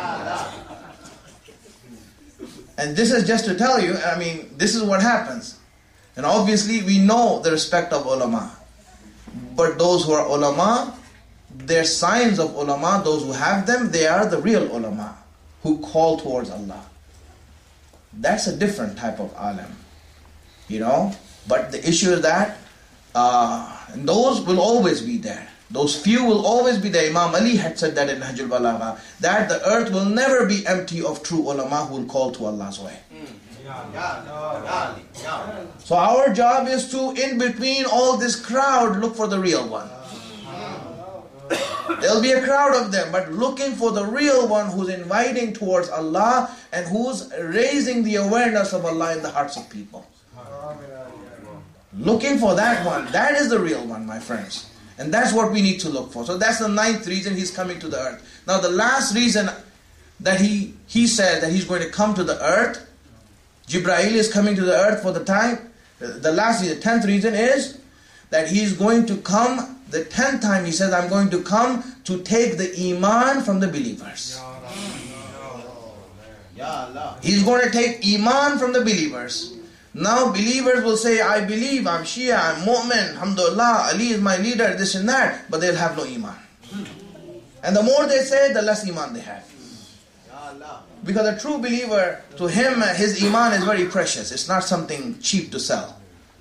And this is just to tell you, I mean, this is what happens. And obviously, we know the respect of ulama. But those who are ulama, they're signs of ulama. Those who have them, they are the real ulama who call towards Allah. That's a different type of alim. But the issue is that those will always be there. Those few will always be there. Imam Ali had said that in Nahjul Balagha, that the earth will never be empty of true ulama who will call to Allah's way. So our job is to, in between all this crowd, look for the real one. There'll be a crowd of them, but looking for the real one who's inviting towards Allah and who's raising the awareness of Allah in the hearts of people. Looking for that one. That is the real one, my friends. And that's what we need to look for. So that's the ninth reason he's coming to the earth. Now the last reason that he said that he's going to come to the earth, Jibreel is coming to the earth for the time. The last reason, the 10th reason is that he's going to come, the 10th time he says, I'm going to come to take the iman from the believers. He's going to take iman from the believers. Now believers will say, I believe, I'm Shia, I'm Mu'min, Alhamdulillah, Ali is my leader, this and that, but they'll have no iman. And the more they say, the less iman they have. Because a true believer, to him, his iman is very precious. It's not something cheap to sell.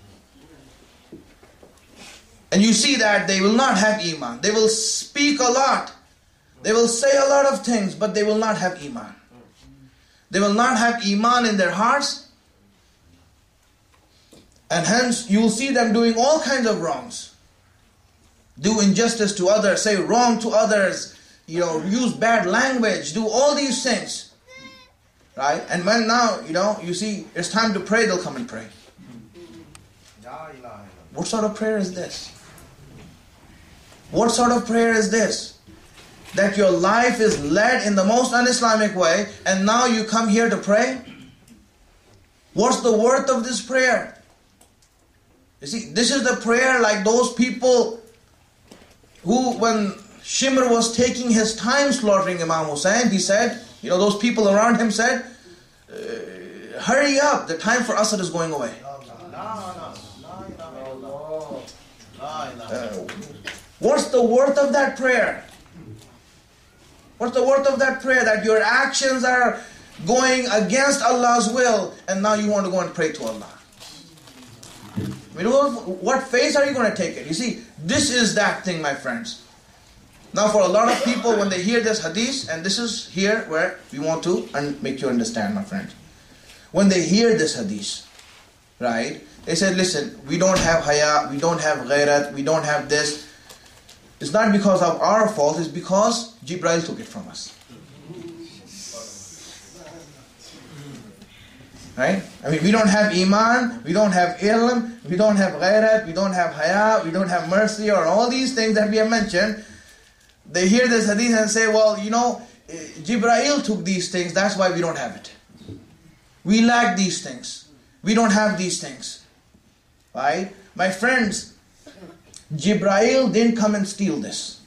And you see that they will not have iman. They will speak a lot. They will say a lot of things, but they will not have iman. They will not have iman in their hearts. And hence, you will see them doing all kinds of wrongs. Do injustice to others, say wrong to others, use bad language, do all these things. Right? And when now, you see, it's time to pray, they'll come and pray. What sort of prayer is this? What sort of prayer is this? That your life is led in the most un-Islamic way, and now you come here to pray? What's the worth of this prayer? You see, this is the prayer like those people who, when Shimr was taking his time slaughtering Imam Hussain, he said, those people around him said, hurry up, the time for Asr is going away. What's the worth of that prayer? What's the worth of that prayer? That your actions are going against Allah's will, and now you want to go and pray to Allah. I mean, what face are you going to take it? You see, this is that thing, my friends. Now for a lot of people, when they hear this hadith, and this is here where we want to make you understand, my friends. When they hear this hadith, right, they say, listen, we don't have haya, we don't have ghairat, we don't have this. It's not because of our fault, it's because Jibreel took it from us. Right? I mean, we don't have iman, we don't have ilm, we don't have ghairat, we don't have haya, we don't have mercy, or all these things that we have mentioned. They hear this hadith and say, well, you know, Jibreel took these things, that's why we don't have it. We lack these things. We don't have these things. Right? My friends, Jibreel didn't come and steal this.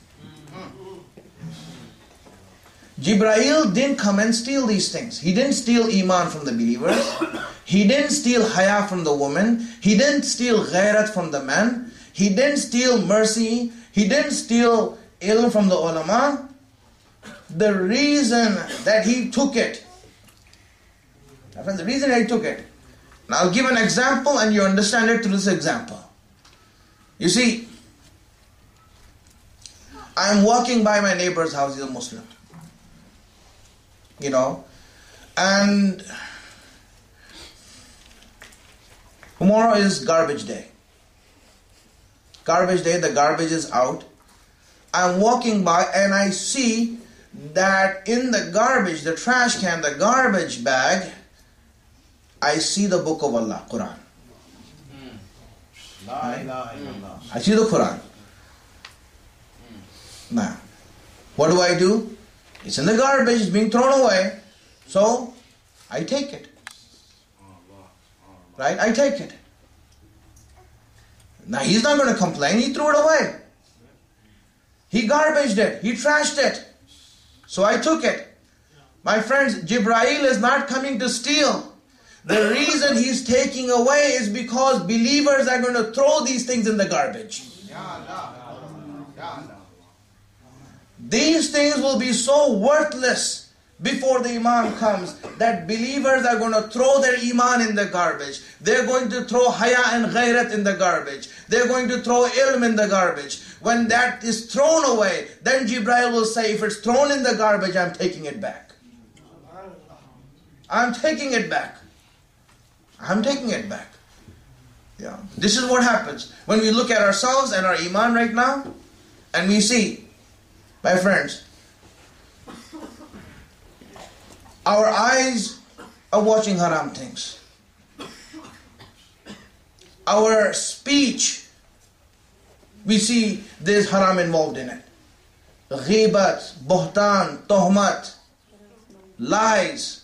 Jibreel didn't come and steal these things. He didn't steal iman from the believers. He didn't steal haya from the woman. He didn't steal ghairat from the man. He didn't steal mercy. He didn't steal ilm from the ulama. The reason that he took it, the reason he took it, and I'll give an example and you understand it through this example. You see, I'm walking by my neighbor's house, he's a Muslim. You know, and tomorrow is garbage day. Garbage day, the garbage is out. I'm walking by and I see that in the garbage, the trash can, the garbage bag, I see the book of Allah, Quran. I see the Quran. Now, what do? It's in the garbage, it's being thrown away. So, I take it. Right? I take it. Now, he's not going to complain, he threw it away. He garbaged it, he trashed it. So I took it. My friends, Jibreel is not coming to steal. The reason he's taking away is because believers are going to throw these things in the garbage. These things will be so worthless before the Imam comes that believers are going to throw their iman in the garbage. They're going to throw haya and ghairat in the garbage. They're going to throw ilm in the garbage. When that is thrown away, then Jibreel will say, if it's thrown in the garbage, I'm taking it back. I'm taking it back. I'm taking it back. Yeah. This is what happens. When we look at ourselves and our iman right now, and we see, my friends, our eyes are watching haram things. Our speech, we see there's haram involved in it. Ghibat, buhtan, tohmat, lies.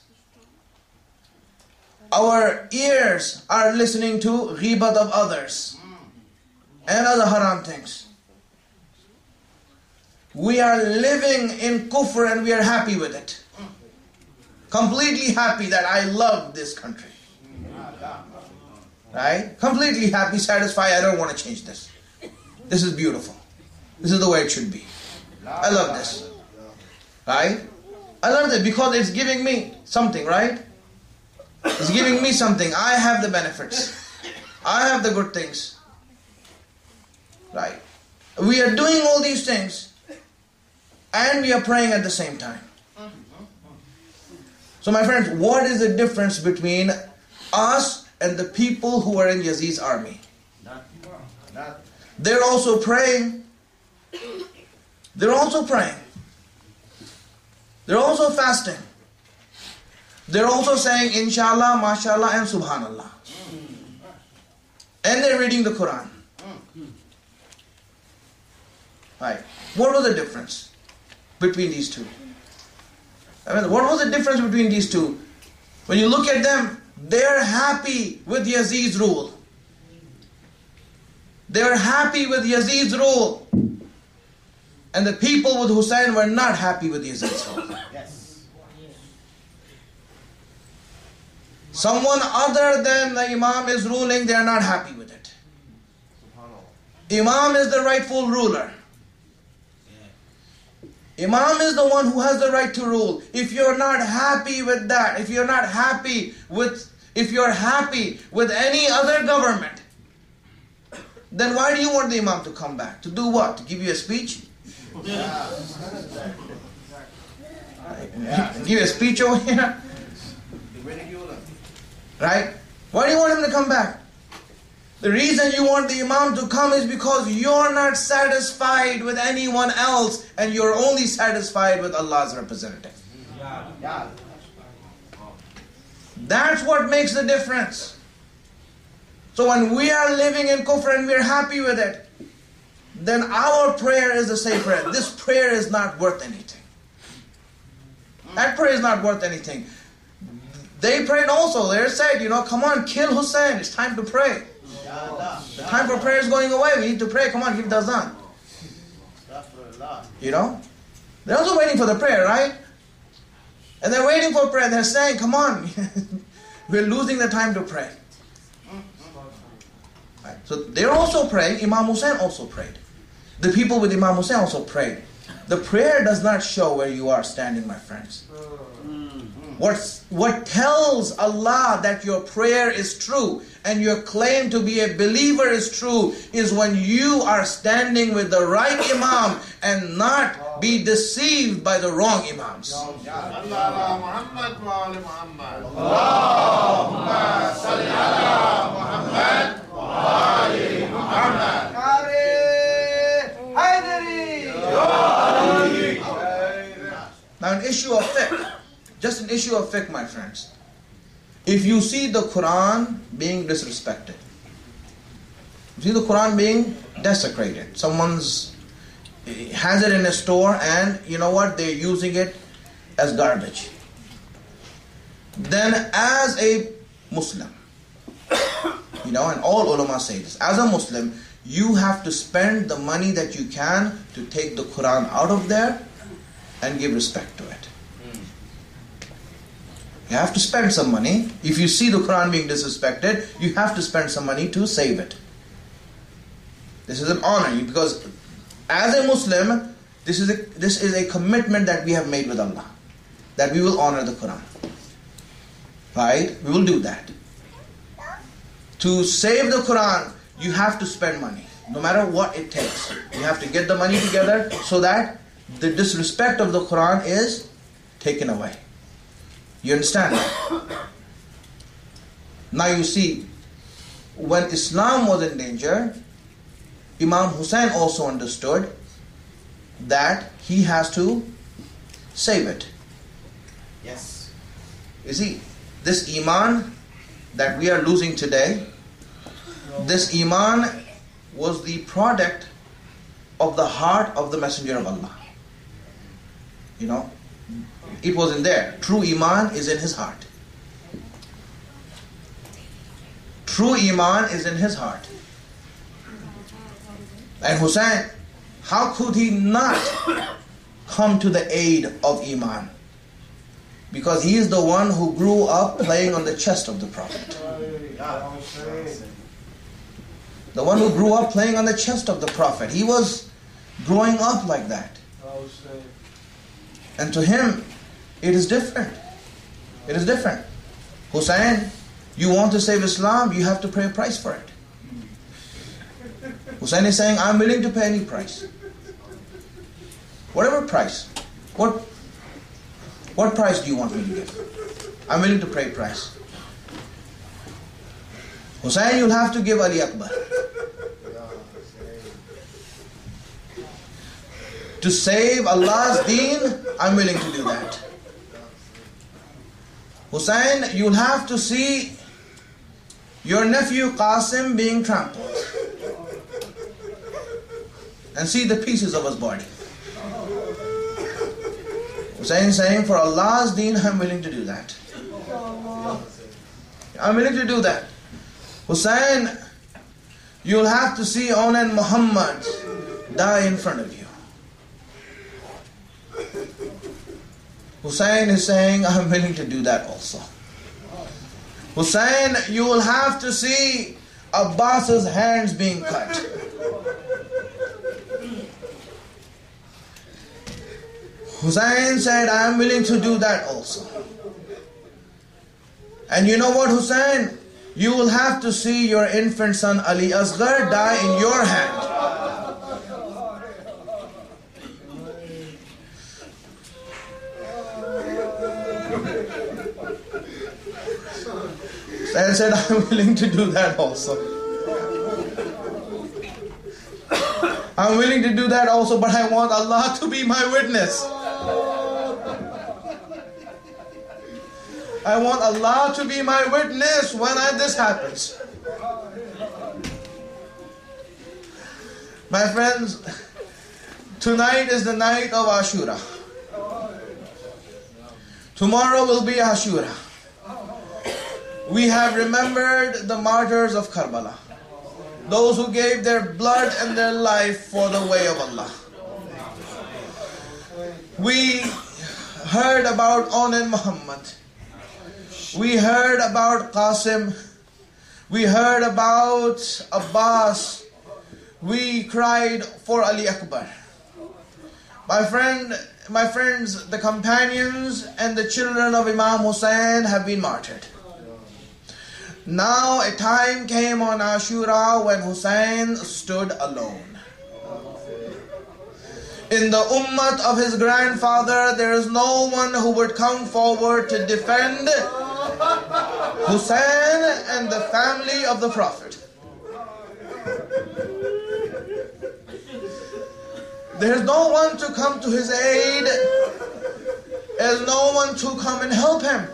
Our ears are listening to ghibat of others and other haram things. We are living in kufr and we are happy with it. Completely happy that I love this country. Right? Completely happy, satisfied, I don't want to change this. This is beautiful. This is the way it should be. I love this. Right? I love it because it's giving me something, right? It's giving me something. I have the benefits. I have the good things. Right? We are doing all these things and we are praying at the same time. So my friends, what is the difference between us and the people who are in Yazid's army? They're also praying. They're also praying. They're also fasting. They're also saying Inshallah, MashaAllah and Subhanallah. And they're reading the Quran. Right. What was the difference between these two? I mean, what was the difference between these two? When you look at them, they're happy with Yazid's rule. They're happy with Yazid's rule. And the people with Hussein were not happy with Yazid's rule. Yes. Someone other than the Imam is ruling, they are not happy with it. Imam is the rightful ruler. Imam is the one who has the right to rule. If you're not happy with that, if you're happy with any other government, then why do you want the Imam to come back? To do what? To give you a speech? Give you a speech over here? Right? Why do you want him to come back? The reason you want the Imam to come is because you're not satisfied with anyone else and you're only satisfied with Allah's representative. That's what makes the difference. So when we are living in kufr and we're happy with it, then our prayer is the same prayer. This prayer is not worth anything. That prayer is not worth anything. They prayed also. They said, come on, kill Hussein. It's time to pray. The time for prayer is going away. We need to pray. Come on, give the azan. They're also waiting for the prayer, right? And they're waiting for prayer. They're saying, come on, we're losing the time to pray. Right? So they're also praying. Imam Hussein also prayed. The people with Imam Hussein also prayed. The prayer does not show where you are standing, my friends. What tells Allah that your prayer is true and your claim to be a believer is true is when you are standing with the right Imam and not be deceived by the wrong Imams. Now an issue of fiqh. Just an issue of fiqh, my friends. If you see the Quran being disrespected, you see the Quran being desecrated, someone's has it in a store and they're using it as garbage, then as a Muslim, and all ulama say this, as a Muslim, you have to spend the money that you can to take the Quran out of there and give respect to it. You have to spend some money. If you see the Quran being disrespected, you have to spend some money to save it. This is an honor, because as a Muslim, this is a commitment that we have made with Allah, that we will honor the Quran. Right? We will do that. To save the Quran, you have to spend money, no matter what it takes. You have to get the money together so that the disrespect of the Quran is taken away. You understand that? Now you see, when Islam was in danger, Imam Hussein also understood that he has to save it. Yes. You see, this Iman that we are losing today, this Iman was the product of the heart of the Messenger of Allah. It wasn't there. True Iman is in his heart. True Iman is in his heart. And Hussein, how could he not come to the aid of Iman? Because he is the one who grew up playing on the chest of the Prophet. The one who grew up playing on the chest of the Prophet. He was growing up like that. And to him, it is different. It is different. Hussein, you want to save Islam, you have to pay a price for it. Hussein is saying, I'm willing to pay any price. Whatever price. What price do you want me to give? I'm willing to pay a price. Hussein, you'll have to give Ali Akbar. To save Allah's deen, I'm willing to do that. Hussein, you'll have to see your nephew Qasim being trampled and see the pieces of his body. Hussein saying, for Allah's deen, I'm willing to do that. I'm willing to do that. Hussein, you'll have to see Onan Muhammad die in front of you. Hussein is saying, I'm willing to do that also. Hussein, you will have to see Abbas's hands being cut. Hussein said, I am willing to do that also. And you know what, Hussein? You will have to see your infant son Ali Asghar die in your hand. Hussein said, I'm willing to do that also. I'm willing to do that also, but I want Allah to be my witness. I want Allah to be my witness when this happens. My friends, tonight is the night of Ashura. Tomorrow will be Ashura. We have remembered the martyrs of Karbala, those who gave their blood and their life for the way of Allah. We heard about Onan Muhammad. We heard about Qasim. We heard about Abbas. We cried for Ali Akbar. My friends, the companions and the children of Imam Hussein have been martyred. Now a time came on Ashura when Hussein stood alone. In the ummah of his grandfather, there is no one who would come forward to defend Hussein and the family of the Prophet. There is no one to come to his aid. There is no one to come and help him.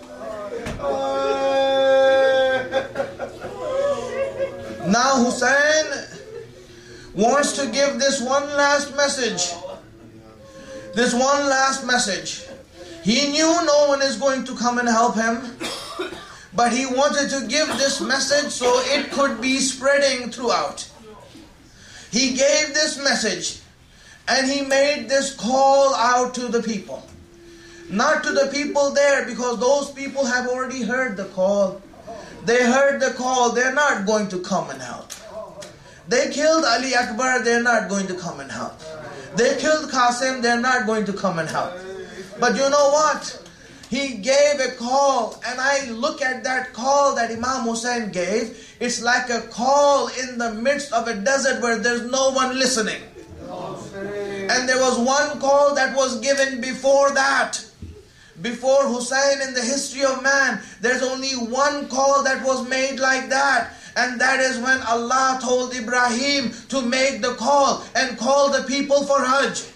Now Hussein wants to give this one last message. This one last message. He knew no one is going to come and help him, but he wanted to give this message so it could be spreading throughout. He gave this message and he made this call out to the people. Not to the people there, because those people have already heard the call. They heard the call, they're not going to come and help. They killed Ali Akbar, they're not going to come and help. They killed Qasim, they're not going to come and help. But you know what? He gave a call, and I look at that call that Imam Hussein gave. It's like a call in the midst of a desert where there's no one listening. And there was one call that was given before that. Before Hussein in the history of man, there's only one call that was made like that. And that is when Allah told Ibrahim to make the call and call the people for Hajj.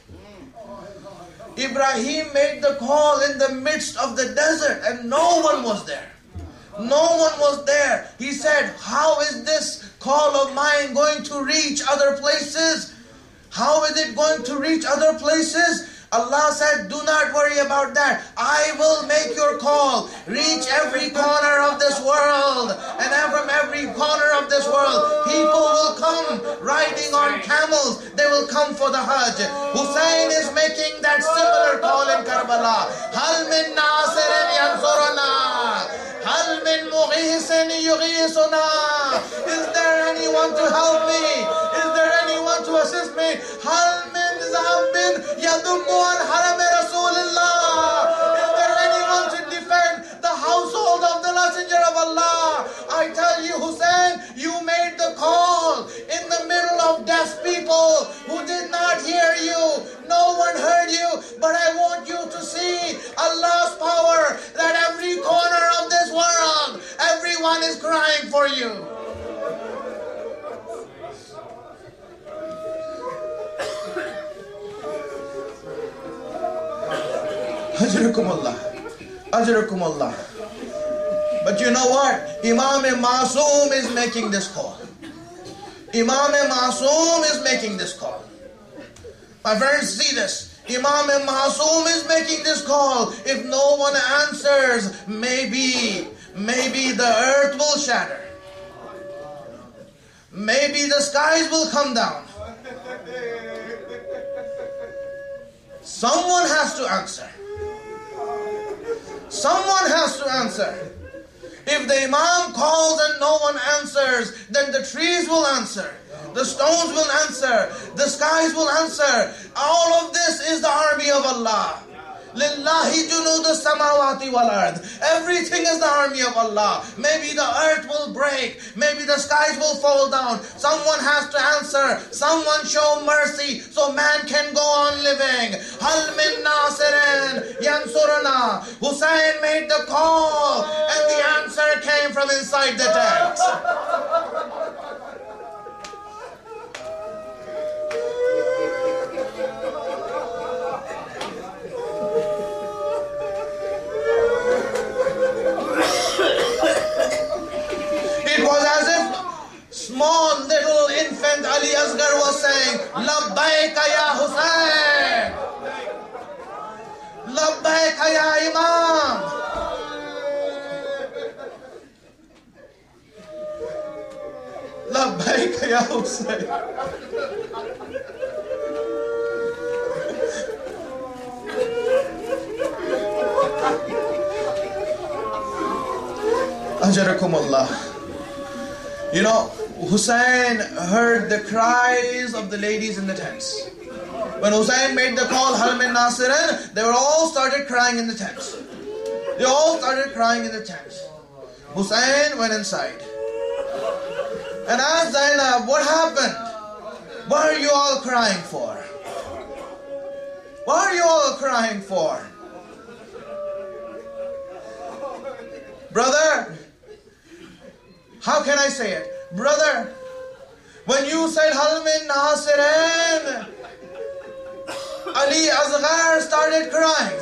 Ibrahim made the call in the midst of the desert and no one was there. No one was there. He said, how is this call of mine going to reach other places? How is it going to reach other places? Allah said, do not worry about that. I will make your call reach every corner of this world. And from every corner of this world, people will come riding on camels. They will come for the Hajj. Hussein is making that similar call in Karbala. Hal min nasirin yansurana. Hal min mughisin yughisuna. Is there anyone to help me? Is there anyone to assist me? Hal min zambin yadummu an haram Rasulullah. Is there anyone to defend the household of the Messenger of Allah? I tell you, Hussein, you made the call in the middle of deaf people who did not hear you. No one heard you, but I want you to see Allah's power, that every corner of this world, everyone is crying for you. Ajrakum Allah. Ajrakum Allah. But you know what? Imam Masoom is making this call. Imam Masoom is making this call. My friends, see this. Imam Masoom is making this call. If no one answers, maybe the earth will shatter. Maybe the skies will come down. Someone has to answer. Someone has to answer. If the Imam calls and no one answers, then the trees will answer. The The stones will answer. The skies will answer. All of this is the army of Allah. Lillahi junud samawati wal ard. Everything is the army of Allah. Maybe the earth will break. Maybe the skies will fall down. Someone has to answer. Someone show mercy so man can go on living. Hal min nasirin yansuruna. Hussein made the call and the answer came from inside the tent. It was as if small little infant Ali Asghar was saying, Labbaika ya Hussein, Labbaika ya Imam. Labbaika ya Hussein. Ajarakum Allah. You know, Hussein heard the cries of the ladies in the tents. When Hussein made the call, Hal min nasirin, they were all started crying in the tents. They all started crying in the tents. Hussein went inside and asked Zainab, what happened? What are you all crying for? What are you all crying for? Brother, how can I say it? Brother, when you said Hal min nasirin, Ali Asghar started crying.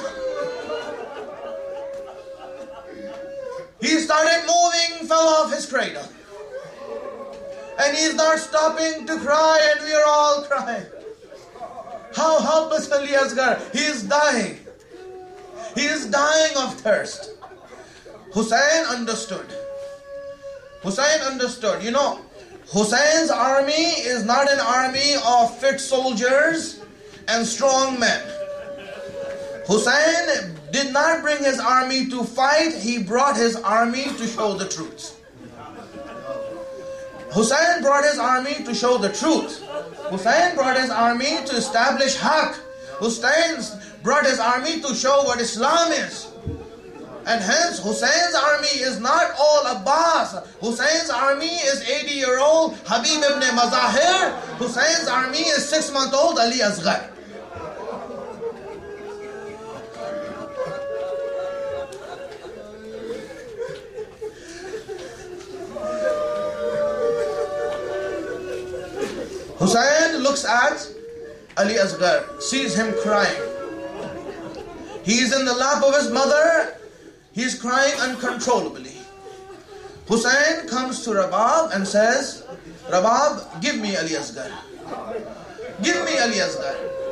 He started moving, fell off his cradle. And he's not stopping to cry and we are all crying. How helpless Ali Asghar. He is dying. He is dying of thirst. Hussein understood. Hussein understood. You know, Hussein's army is not an army of fit soldiers and strong men. Hussein did not bring his army to fight. He brought his army to show the truth. Hussein brought his army to show the truth. Hussein brought his army to establish Haqq. Hussein brought his army to show what Islam is. And hence Hussein's army is not all Abbas. Hussein's army is 80-year-old Habib ibn Mazahir. Hussein's army is 6-month-old Ali Asghar. Hussein looks at Ali Asghar, sees him crying. He is in the lap of his mother. He is crying uncontrollably. Hussein comes to Rabab and says, Rabab, give me Ali Asghar. Give me Ali Asghar.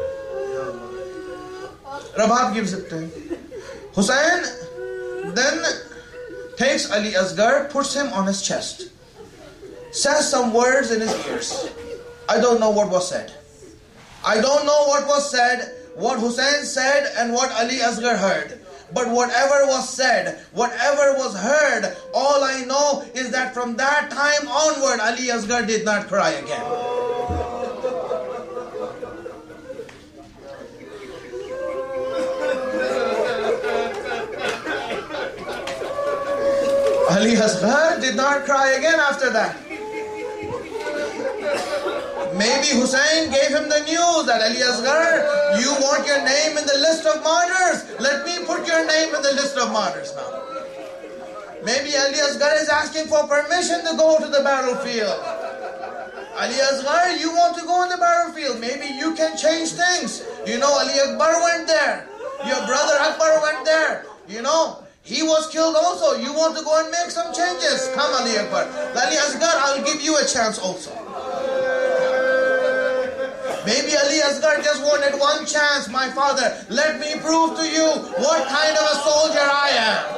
Rabab gives it to him. Hussein then takes Ali Asghar, puts him on his chest, says some words in his ears. I don't know what was said. I don't know what was said, what Hussein said and what Ali Asghar heard. But whatever was said, whatever was heard, all I know is that from that time onward, Ali Asghar did not cry again. Ali Asghar did not cry again after that. Maybe Hussein gave him the news that Ali Asghar, you want your name in the list of martyrs? Let me put your name in the list of martyrs now. Maybe Ali Asghar is asking for permission to go to the battlefield. Ali Asghar, you want to go on the battlefield? Maybe you can change things. You know, Ali Akbar went there. Your brother Akbar went there. You know, he was killed also. You want to go and make some changes? Come Ali Akbar. Ali Asghar, I'll give you a chance also. Maybe Ali Asghar just wanted one chance. My father, let me prove to you what kind of a soldier I am.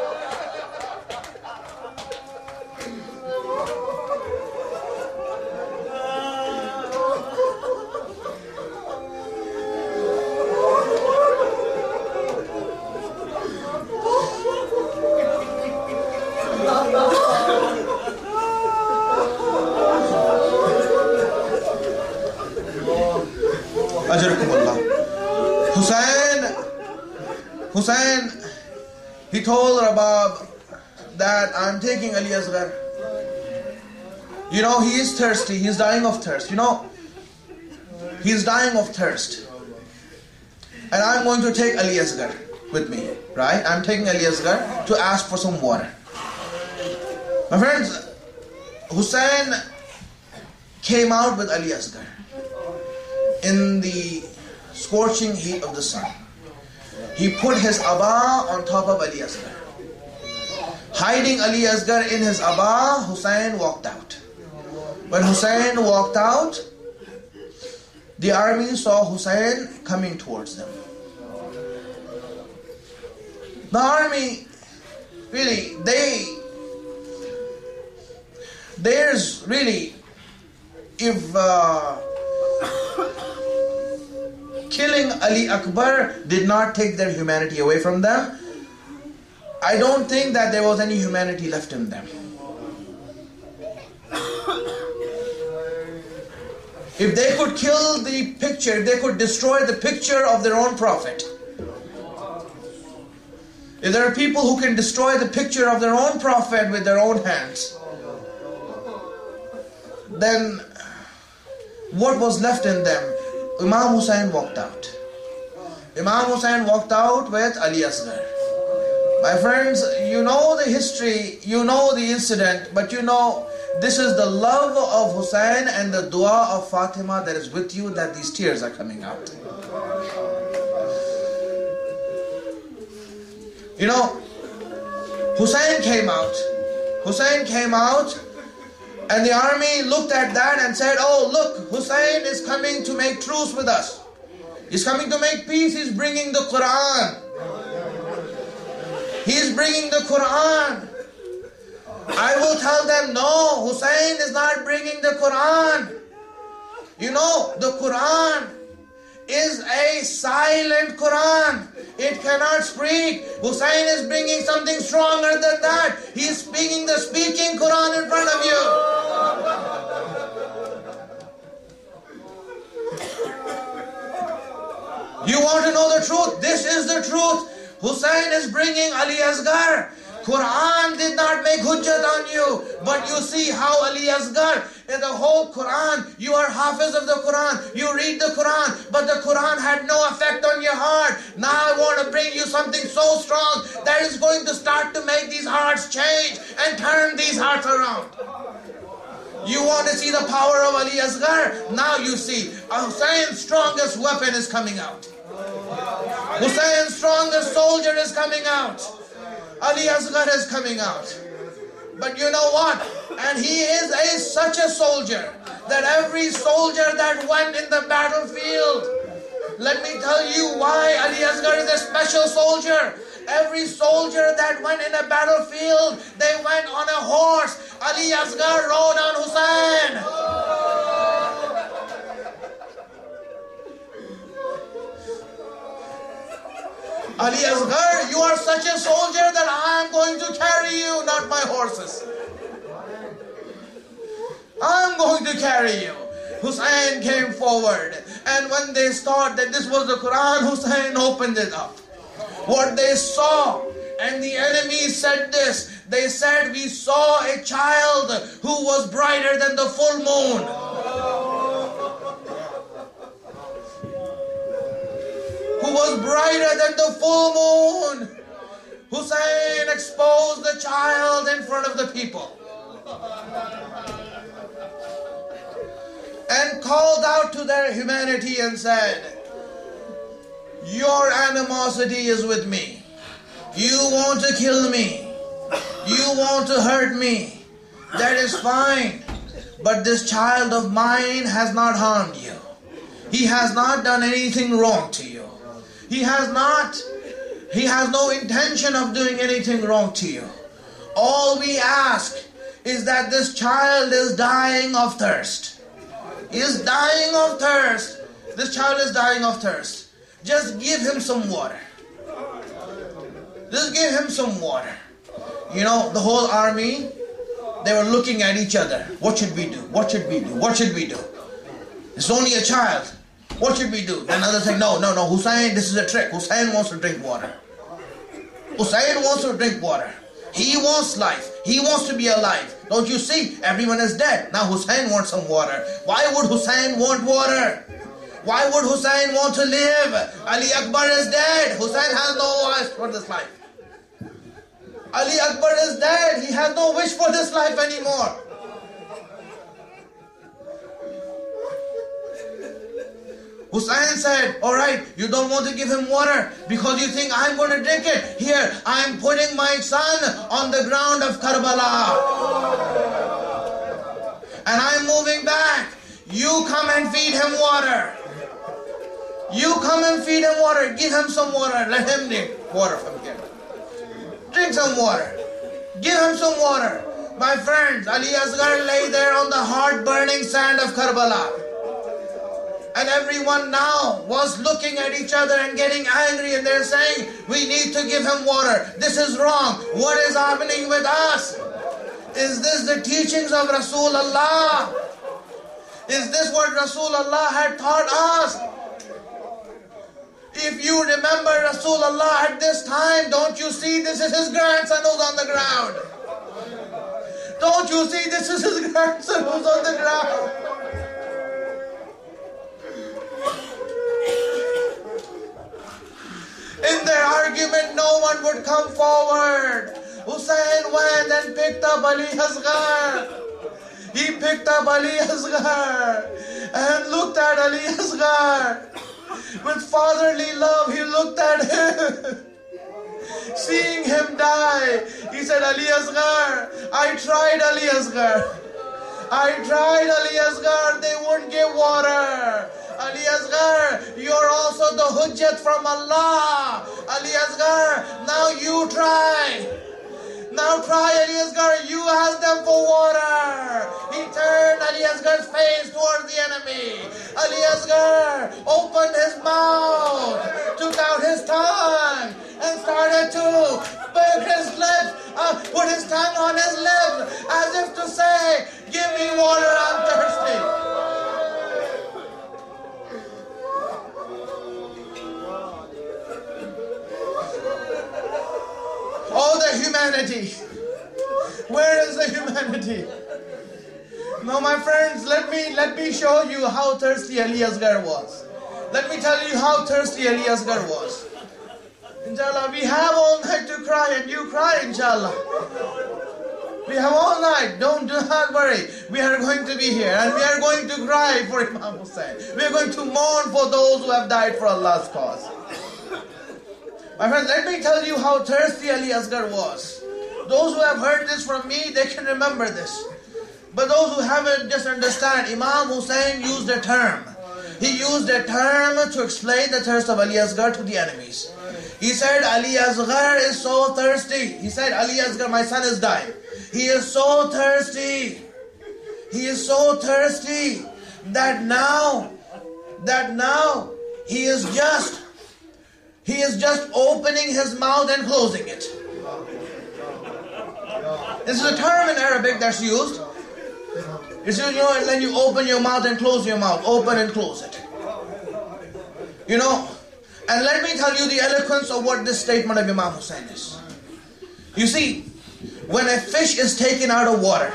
Ajarakumullah. Hussein, he told Rabab that I'm taking Ali Asghar. You know, he is thirsty. He's dying of thirst. You know, he's dying of thirst. And I'm going to take Ali Asghar with me, right? I'm taking Ali Asghar to ask for some water. My friends, Hussein came out with Ali Asghar in the scorching heat of the sun. He put his Aba on top of Ali Asghar. Hiding Ali Asghar in his Aba, Hussein walked out. When Hussein walked out, the army saw Hussein coming towards them. The army, really, there's really, if killing Ali Akbar did not take their humanity away from them, I don't think that there was any humanity left in them. If they could kill the picture, they could destroy the picture of their own prophet. If there are people who can destroy the picture of their own prophet with their own hands, then what was left in them? Imam Hussein walked out. Imam Hussein walked out with Ali Asghar. My friends, you know the history, you know the incident, but you know this is the love of Hussein and the dua of Fatima that is with you that these tears are coming out. You know, Hussein came out. And the army looked at that and said, oh look, Hussein is coming to make truce with us. He's coming to make peace. He's bringing the Quran. He's bringing the Quran. I will tell them, no, Hussein is not bringing the Quran. You know, the Quran is a silent Quran. It cannot speak. Hussein is bringing something stronger than that. He is speaking the speaking Quran in front of you. You want to know the truth? This is the truth. Hussein is bringing Ali Asghar. Quran did not make hujjat on you. But you see how Ali Asghar, in the whole Quran, you are hafiz of the Quran. You read the Quran, but the Quran had no effect on your heart. Now I want to bring you something so strong that is going to start to make these hearts change and turn these hearts around. You want to see the power of Ali Asghar? Now you see, Hussein's strongest weapon is coming out. Hussein's strongest soldier is coming out. Ali Asghar is coming out. But you know what? And he is such a soldier that every soldier that went in the battlefield, let me tell you why Ali Asghar is a special soldier. Every soldier that went in a battlefield, they went on a horse. Ali Asghar rode on Hussein. Ali Asghar, you are such a soldier that I am going to carry you, not my horses. I am going to carry you. Hussein came forward, and when they thought that this was the Quran, Hussein opened it up. What they saw, and the enemy said this, they said, we saw a child who was brighter than the full moon. Who was brighter than the full moon. Hussein exposed the child in front of the people and called out to their humanity and said, your animosity is with me. You want to kill me. You want to hurt me. That is fine. But this child of mine has not harmed you. He has not done anything wrong to you. He has no intention of doing anything wrong to you. All we ask is that this child is dying of thirst. He is dying of thirst. This child is dying of thirst. Just give him some water. Just give him some water. You know, the whole army, they were looking at each other. What should we do? What should we do? What should we do? It's only a child. What should we do? Then others say, no, Hussein, this is a trick. Hussein wants to drink water. Hussein wants to drink water. He wants life. He wants to be alive. Don't you see? Everyone is dead. Now Hussein wants some water. Why would Hussein want water? Why would Hussein want to live? Ali Akbar is dead. Hussein has no wish for this life. Ali Akbar is dead. He has no wish for this life anymore. Hussein said, alright, you don't want to give him water because you think I'm going to drink it. Here, I'm putting my son on the ground of Karbala. And I'm moving back. You come and feed him water. You come and feed him water. Give him some water. Let him drink water from here. Drink some water. Give him some water. My friends, Ali Asghar lay there on the hard burning sand of Karbala. And everyone now was looking at each other and getting angry, and they're saying, we need to give him water. This is wrong. What is happening with us? Is this the teachings of Rasulullah? Is this what Rasulullah had taught us? If you remember Rasulullah at this time, don't you see this is his grandson who's on the ground? Don't you see this is his grandson who's on the ground? In their argument, no one would come forward. Hussein went and picked up Ali Asghar. He picked up Ali Asghar and looked at Ali Asghar. With fatherly love, he looked at him. Seeing him die, he said, Ali Asghar, I tried Ali Asghar. I tried Ali Asghar, they wouldn't give water. Ali Asghar, you're also the hujjat from Allah. Ali Asghar, now you try. Now try, Ali Asghar, you ask them for water. He turned Ali Asghar's face towards the enemy. Ali Asghar opened his mouth, took out his tongue, and started to beg his lips, put his tongue on his lips, as if to say, give me water, I'm thirsty. Oh, the humanity. Where is the humanity? Now, my friends, let me show you how thirsty Ali Asghar was. Let me tell you how thirsty Ali Asghar was. Inshallah, we have all night to cry, and you cry, inshallah. We have all night. Do not worry. We are going to be here, and we are going to cry for Imam Hussein. We are going to mourn for those who have died for Allah's cause. My friends, let me tell you how thirsty Ali Asghar was. Those who have heard this from me, they can remember this. But those who haven't, just understand, Imam Hussein used a term. He used a term to explain the thirst of Ali Asghar to the enemies. He said, Ali Asghar is so thirsty. He said, Ali Asghar, my son is dying. He is so thirsty. He is so thirsty that now he is just opening his mouth and closing it. This is a term in Arabic that's used. It's used, when you open your mouth and close your mouth. Open and close it. And let me tell you the eloquence of what this statement of Imam Hussein is. You see, when a fish is taken out of water,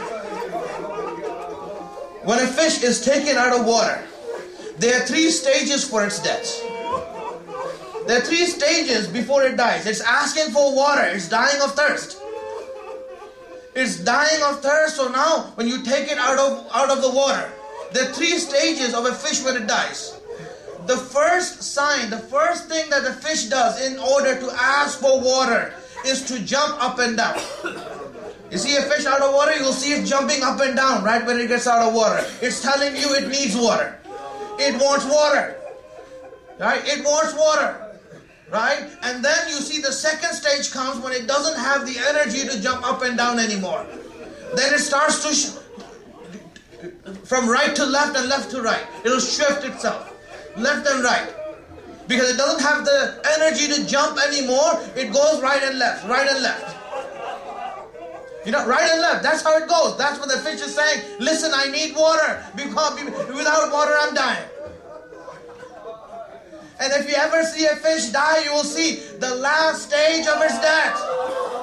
there are 3 stages for its death. There are 3 stages before it dies. It's asking for water. It's dying of thirst. It's dying of thirst. So now, when you take it out of the water, there are 3 stages of a fish when it dies. The first sign, the first thing that the fish does in order to ask for water is to jump up and down. You see a fish out of water, you'll see it jumping up and down right when it gets out of water. It's telling you it needs water. It wants water. Right? It wants water. Right? And then you see the second stage comes when it doesn't have the energy to jump up and down anymore. Then it starts to from right to left and left to right. It'll shift itself, left and right. Because it doesn't have the energy to jump anymore, it goes right and left, right and left. Right and left, that's how it goes. That's what the fish is saying. Listen, I need water. Because without water, I'm dying. And if you ever see a fish die, you will see the last stage of its death.